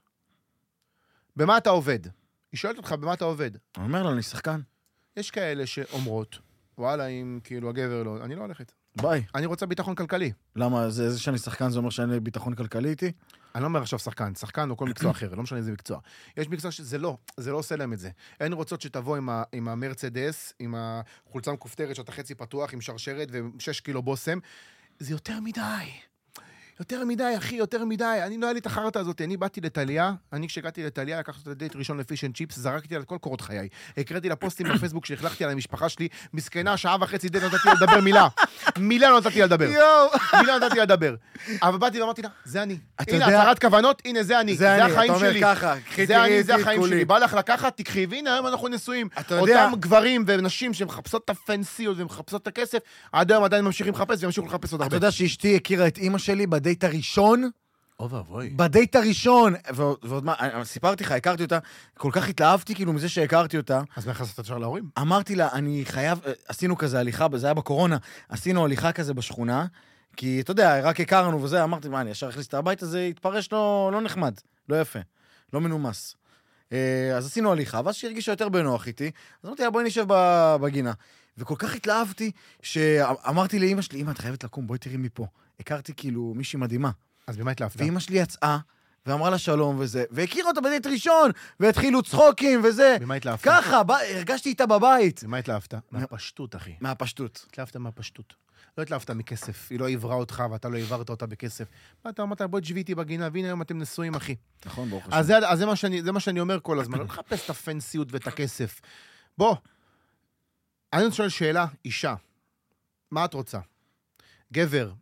במה אתה עובד? היא שואלת אותך, במה אתה עובד? אני אומר לה, אני שחקן. יש כאלה שאומרות, וואלה, אם כאילו הגבר לא, אני לא הולכת. ביי. אני רוצה ביטחון כלכלי. למה? זה זה שאני שחקן, זה אומר שאין לי ביטחון כלכלי איתי? אני לא אומר עכשיו שחקן, שחקן או כל מקצוע אחר, לא משנה איזה מקצוע. יש מקצוע שזה לא, זה לא עושה להם את זה. הן רוצות שתבוא עם, ה, עם המרצדס, עם החולצה מכופתרת שאתה חצי פתוח, עם שרשרת ושש קילו בוסם. זה יותר מדי. יותר מדי, אחי, יותר מדי. אני לא היה לי את החרטה הזאת. אני באתי לטליה, אני כשהגעתי לטליה, לקחתי את הדייט ראשון לפיש אנד צ'יפס, זרקתי על כל קורות חיי. הקראתי לה פוסטים בפייסבוק שהחלכתי על המשפחה שלי, מסכנה, שעה וחצי דייט נתתי לה לדבר מילה. מילה לא נתתי לה לדבר. מילה לא נתתי לה לדבר. אבל באתי ואמרתי לה, זה אני. אתה הנה, יודע- הצהרת כוונות, הנה, זה אני. זה זה אני. החיים אתה אומר שלי. ככה, קחי, זה תראי אני, את זה החיים קולי. שלי. בא לך לקחת, תקחי, והנה, היום אנחנו נשואים. אתה יודע- אותם גברים ונשים שמחפשות את הפנסיות ומחפשות את הכסף, עד היום עדיין ממשיכים לחפש וימשיכו לחפש עוד הרבה. אתה יודע שאשתי הכירה את אימא שלי בדייט הראשון? אוי ואבוי. בדייט הראשון, ועוד מה, סיפרתי לך, הכרתי אותה, כל כך התלהבתי כאילו מזה שהכרתי אותה. אז מה נכנסת ישר להורים? אמרתי לה, אני חייב, עשינו כזה הליכה, זה היה בקורונה, עשינו הליכה כזה בשכונה, כי אתה יודע, רק הכרנו וזה, אמרתי, מה, אני ישר הכניס את הבית הזה, התפרש לא, לא נחמד, לא יפה, לא מנומס. אז עשינו הליכה, ואז שהרגישה יותר בנוח איתי, אז אמרתי לה, בואי נשב בגינה. וכל כך התלהבתי, שאמרתי לאמא שלי, אמא, את חייבת לקום, בואי תראי מפה. הכרתי כאילו מישהי מדהימה. אז במה התלהבת? ואמא שלי יצאה, ואמרה לה שלום וזה, והכירה אותה בדייט ראשון, והתחילו צחוקים וזה. במה התלהבת? ככה, בא, הרגשתי איתה בבית. במה התלהבת? מהפשטות, אחי. מהפשטות. התלהבת מהפשטות. לא התלהבת מכסף, היא לא עברה אותך ואתה לא עברת אותה בכסף. מה אתה אמרת, בואי תשבי איתי בגינה, והנה היום אתם נשואים, אחי. נכון, ברוך השם. אז זה, אז זה מה שאני, זה מה שאני אומר כל הזמן, לא לחפש את הפנסיות ואת הכסף. בוא, אני רוצה לשאול שאלה, אישה, מה את רוצה? גבר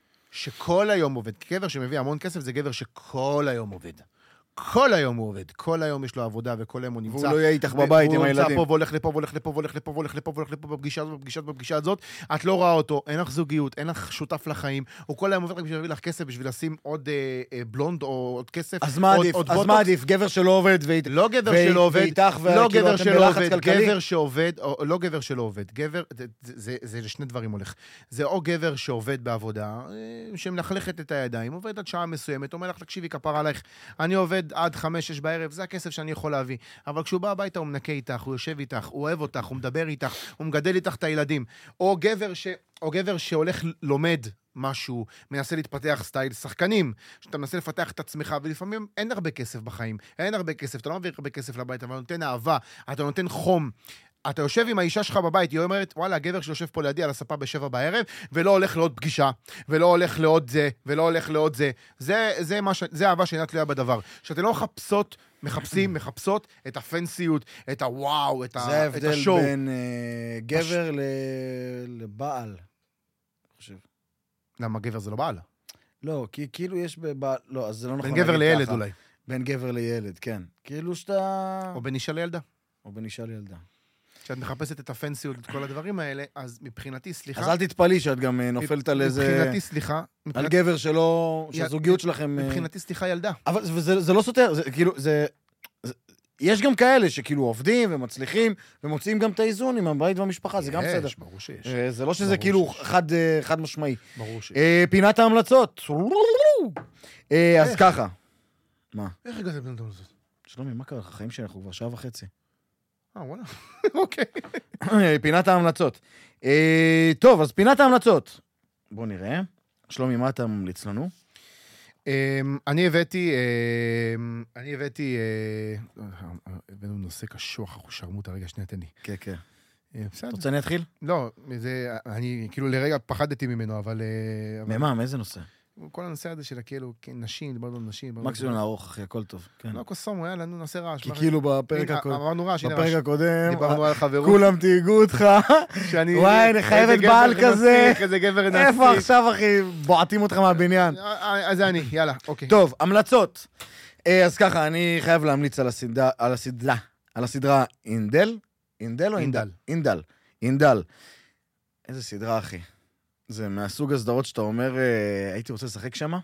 שכל היום עובד, גבר שמביא המון כסף זה גבר שכל היום עובד. כל היום הוא עובד, כל היום יש לו עבודה וכל היום הוא נמצא. והוא לא יהיה איתך בבית עם הילדים. והוא נמצא פה והולך לפה והולך לפה והולך לפה והולך לפה והולך לפה בפגישה הזאת, בפגישה הזאת, בפגישה הזאת. את לא רואה אותו, אין לך זוגיות, אין לך שותף לחיים. הוא כל היום עובד רק בשביל להביא לך כסף, בשביל לשים עוד אה, אה, בלונד או עוד כסף. אז מה עדיף? אז מה עדיף? גבר שלא עובד ואית... לא גבר שלא עובד, ואיתך לא וכאילו גבר אתם שלא בלחץ עובד, כלכלי? גבר שעובד, או לא גבר שלא עובד. גבר, זה, זה, זה לשני דברים הולך. זה או גבר שעובד בעבודה, אה, שמלכלכת את הידיים, עובד עד שעה מסוימת, אומר לך, תקשיבי, כפרה עלייך, אני עובד עד חמש, שש בערב, זה הכסף שאני יכול להביא. אבל כשהוא בא הביתה, הוא מנקה איתך, הוא יושב איתך, הוא אוהב אותך, הוא מדבר איתך, הוא מגדל איתך את הילדים. או גבר ש... או גבר שהולך לומד משהו, מנסה להתפתח סטייל שחקנים, שאתה מנסה לפתח את עצמך, ולפעמים אין הרבה כסף בחיים, אין הרבה כסף, אתה לא מביא הרבה כסף לבית, אבל נותן אהבה, אתה נותן חום. אתה יושב עם האישה שלך בבית, היא אומרת, וואלה, הגבר שיושב פה לידי על הספה בשבע בערב, ולא הולך לעוד פגישה, ולא הולך לעוד זה, ולא הולך לעוד זה. זה, זה, מה ש... זה אהבה שאינה תלויה בדבר. שאתם לא מחפשות, מחפשים, מחפשות את הפנסיות, את הוואו, את, ה... זה את השואו. ההבדל בין uh, גבר פש... ל... לבעל, אני חושב. למה גבר זה לא בעל? לא, כי כאילו יש בבעל... לא, אז זה לא נכון. בין גבר לילד אולי. בין גבר לילד, כן. כאילו שאתה... או בין אישה לילדה. או בין אישה לילדה. כשאת מחפשת את הפנסיות, את כל הדברים האלה, אז מבחינתי, סליחה... אז אל תתפלאי שאת גם נופלת על איזה... מבחינתי, סליחה... על גבר שלא... שהזוגיות שלכם... מבחינתי, סליחה, ילדה. אבל זה לא סותר, זה כאילו, זה... יש גם כאלה שכאילו עובדים ומצליחים, ומוצאים גם את האיזון עם הבית והמשפחה, זה גם בסדר. יש, ברור שיש. זה לא שזה כאילו חד משמעי. ברור שיש. פינת ההמלצות. אז ככה. מה? איך הגעת לפינת ההמלצות? שלומי, מה קרה לך? החיים שאנחנו כבר שעה וחצי. אה, וואלה. אוקיי. פינת ההמלצות. טוב, אז פינת ההמלצות. בוא נראה. שלומי, מה אתה ממליץ לנו? אני הבאתי, אני הבאתי, הבאנו נושא קשוח, אנחנו שרמו את הרגע, שנייה, תן לי. כן, כן. בסדר. אתה רוצה אני אתחיל? לא, אני כאילו לרגע פחדתי ממנו, אבל... ממה? מאיזה נושא? כל הנושא הזה של כאילו, נשים, דיברנו על נשים. מקסימום נערוך, אחי, הכל טוב. לא, קוסומו, יאללה, נו, נעשה רעש. כי כאילו בפרק הקודם, אמרנו רעש, בפרק הקודם, דיברנו על חברות. כולם תהיגו אותך. וואי, נחייב את בעל כזה. איזה גבר נסיק. איפה עכשיו, אחי? בועטים אותך מהבניין. אז זה אני, יאללה, אוקיי. טוב, המלצות. אז ככה, אני חייב להמליץ על הסדרה, על הסדרה, על הסדרה אינדל. אינדל או אינדל? אינדל. אינדל. איזה סדרה, אחי. זה מהסוג הסדרות שאתה אומר, הייתי רוצה לשחק שמה.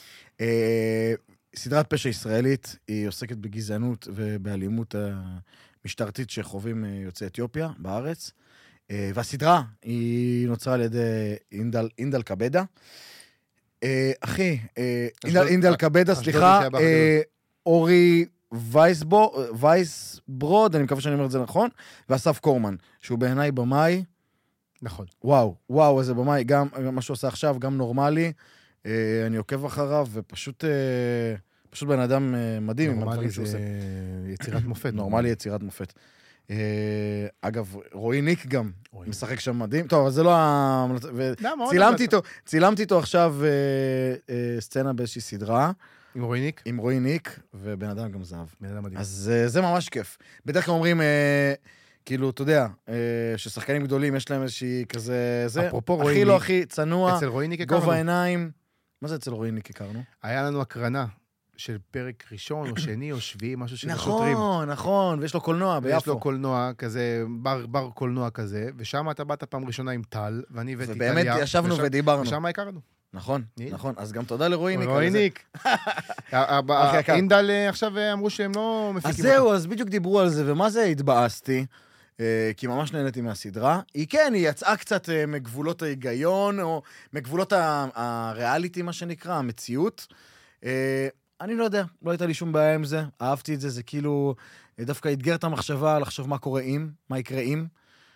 סדרת פשע ישראלית, היא עוסקת בגזענות ובאלימות המשטרתית שחווים יוצאי אתיופיה בארץ. והסדרה היא נוצרה על ידי אינדל, אינדל קבדה. אחי, אינדל קבדה, סליחה, אורי וייסבו, וייסברוד, אני מקווה שאני אומר את זה נכון, ואסף קורמן, שהוא בעיניי במאי, נכון. וואו, וואו, איזה במאי, גם מה שהוא עושה עכשיו, גם נורמלי, אני עוקב אחריו, ופשוט פשוט בן אדם מדהים. נורמלי זה יצירת מופת. נורמלי יצירת מופת. אגב, רועי ניק גם משחק שם מדהים. טוב, אבל זה לא... צילמתי איתו, צילמתי איתו עכשיו סצנה באיזושהי סדרה. עם רועי ניק? עם רועי ניק, ובן אדם גם זהב. בן אדם מדהים. אז זה ממש כיף. בדרך כלל אומרים... כאילו, אתה יודע, ששחקנים גדולים יש להם איזושהי כזה... אפרופו רועי ניק. הכי לא הכי צנוע, אצל רועי ניק הכרנו. גובה העיניים. מה זה אצל רועי ניק הכרנו? היה לנו הקרנה של פרק ראשון או שני או שביעי, משהו של השוטרים. נכון, נכון, ויש לו קולנוע ביפו. ויש לו קולנוע כזה, בר, בר קולנוע כזה, ושם אתה באת פעם ראשונה עם טל, ואני הבאתי טליה. ובאמת ישבנו ודיברנו. ושם הכרנו. נכון, נכון. אז גם תודה לרואיניק. רואיניק. אינדל עכשיו אמרו שהם לא מפיקים. אז זהו, אז בדיוק דיברו על זה, ומה זה התבאסתי? כי ממש נהניתי מהסדרה. היא כן, היא יצאה קצת מגבולות ההיגיון, או מגבולות הריאליטי, מה שנקרא, המציאות. אני לא יודע, לא הייתה לי שום בעיה עם זה. אהבתי את זה, זה כאילו דווקא התגר את המחשבה לחשוב מה קורה אם, מה יקרה אם.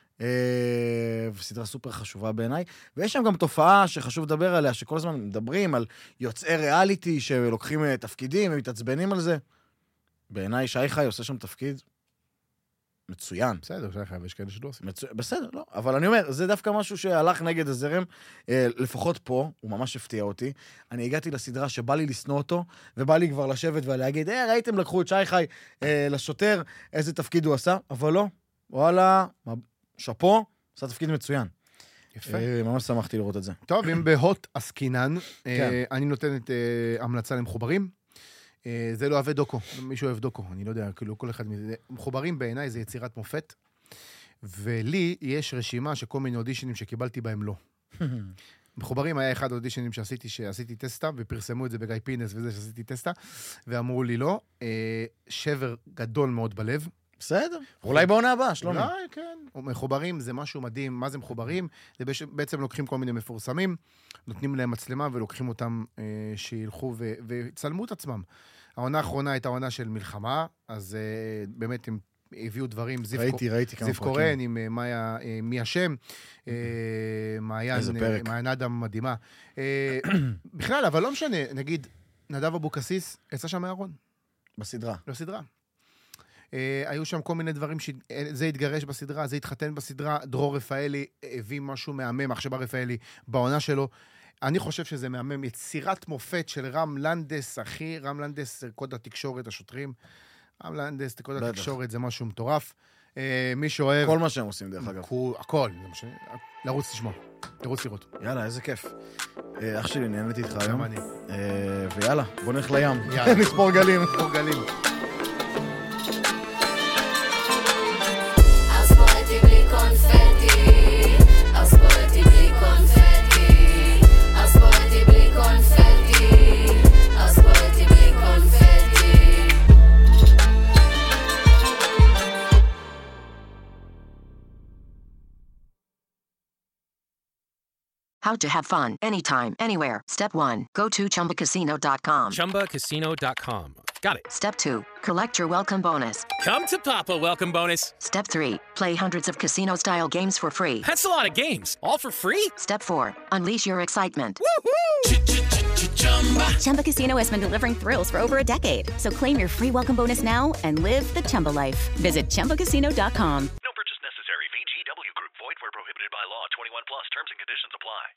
וסדרה סופר חשובה בעיניי. ויש שם גם תופעה שחשוב לדבר עליה, שכל הזמן מדברים על יוצאי ריאליטי שלוקחים תפקידים ומתעצבנים על זה. בעיניי שי חי עושה שם תפקיד מצוין. בסדר, שי חי, ויש כאלה שלא עושים. מצו... בסדר, לא. אבל אני אומר, זה דווקא משהו שהלך נגד הזרם, לפחות פה, הוא ממש הפתיע אותי. אני הגעתי לסדרה שבא לי לסנוע אותו, ובא לי כבר לשבת ולהגיד, אה, ראיתם, לקחו את שי חי אה, לשוטר, איזה תפקיד הוא עשה, אבל לא. וואלה, שפו, עשה תפקיד מצוין. יפה. אה, ממש שמחתי לראות את זה. טוב, אם בהוט עסקינן, אה, אני נותן את אה, המלצה למחוברים. אה, זה לא אוהב דוקו, מישהו אוהב דוקו, אני לא יודע, כאילו כל אחד מזה. מחוברים בעיניי זה יצירת מופת, ולי יש רשימה שכל מיני אודישנים שקיבלתי בהם לא. מחוברים היה אחד האודישנים שעשיתי, שעשיתי טסטה, ופרסמו את זה בגיא פינס וזה שעשיתי טסטה, ואמרו לי לא, אה, שבר גדול מאוד בלב. בסדר, אולי בעונה הבאה, שלומי. אולי, כן. מחוברים זה משהו מדהים. מה זה מחוברים? זה בעצם לוקחים כל מיני מפורסמים, נותנים להם מצלמה ולוקחים אותם אה, שילכו ו- וצלמו את עצמם. העונה האחרונה הייתה עונה של מלחמה, אז אה, באמת הם הביאו דברים. ראיתי, ראיתי כמה זיו קורן עם אה, מאיה, אה, מי השם, אה, מעיין, אה, מעיין אדם מדהימה. אה, בכלל, אבל לא משנה, נגיד, נדב אבוקסיס, יצא שם מהארון. בסדרה. בסדרה. Uh, היו שם כל מיני דברים שזה התגרש בסדרה, זה התחתן בסדרה, דרור רפאלי הביא משהו מהמם, עכשיו רפאלי בעונה שלו. אני חושב שזה מהמם, יצירת מופת של רם לנדס, אחי, רם לנדס, קוד התקשורת, השוטרים. רם לנדס, קוד התקשורת, זה משהו מטורף. Uh, מי שאוהב... כל מה שהם עושים, דרך אגב. הכל, זה משהו. לרוץ לשמוע, לרוץ לראות. יאללה, איזה כיף. אח שלי, נהניתי איתך היום. גם אני. ויאללה, בוא נלך לים. יאללה. נספור גלים. נספור גלים. How to have fun anytime, anywhere. Step one, go to chumba casino dot com. chumba casino dot com. Got it. Step two, collect your welcome bonus. Come to Papa Welcome Bonus. Step three, play hundreds of casino-style games for free. That's a lot of games. All for free? Step four, unleash your excitement. Woohoo! Chumba Casino has been delivering thrills for over a decade. So claim your free welcome bonus now and live the Chumba life. Visit chumba casino dot com. No purchase necessary. V G W Group. Void where prohibited by law. twenty-one plus. Terms and conditions apply.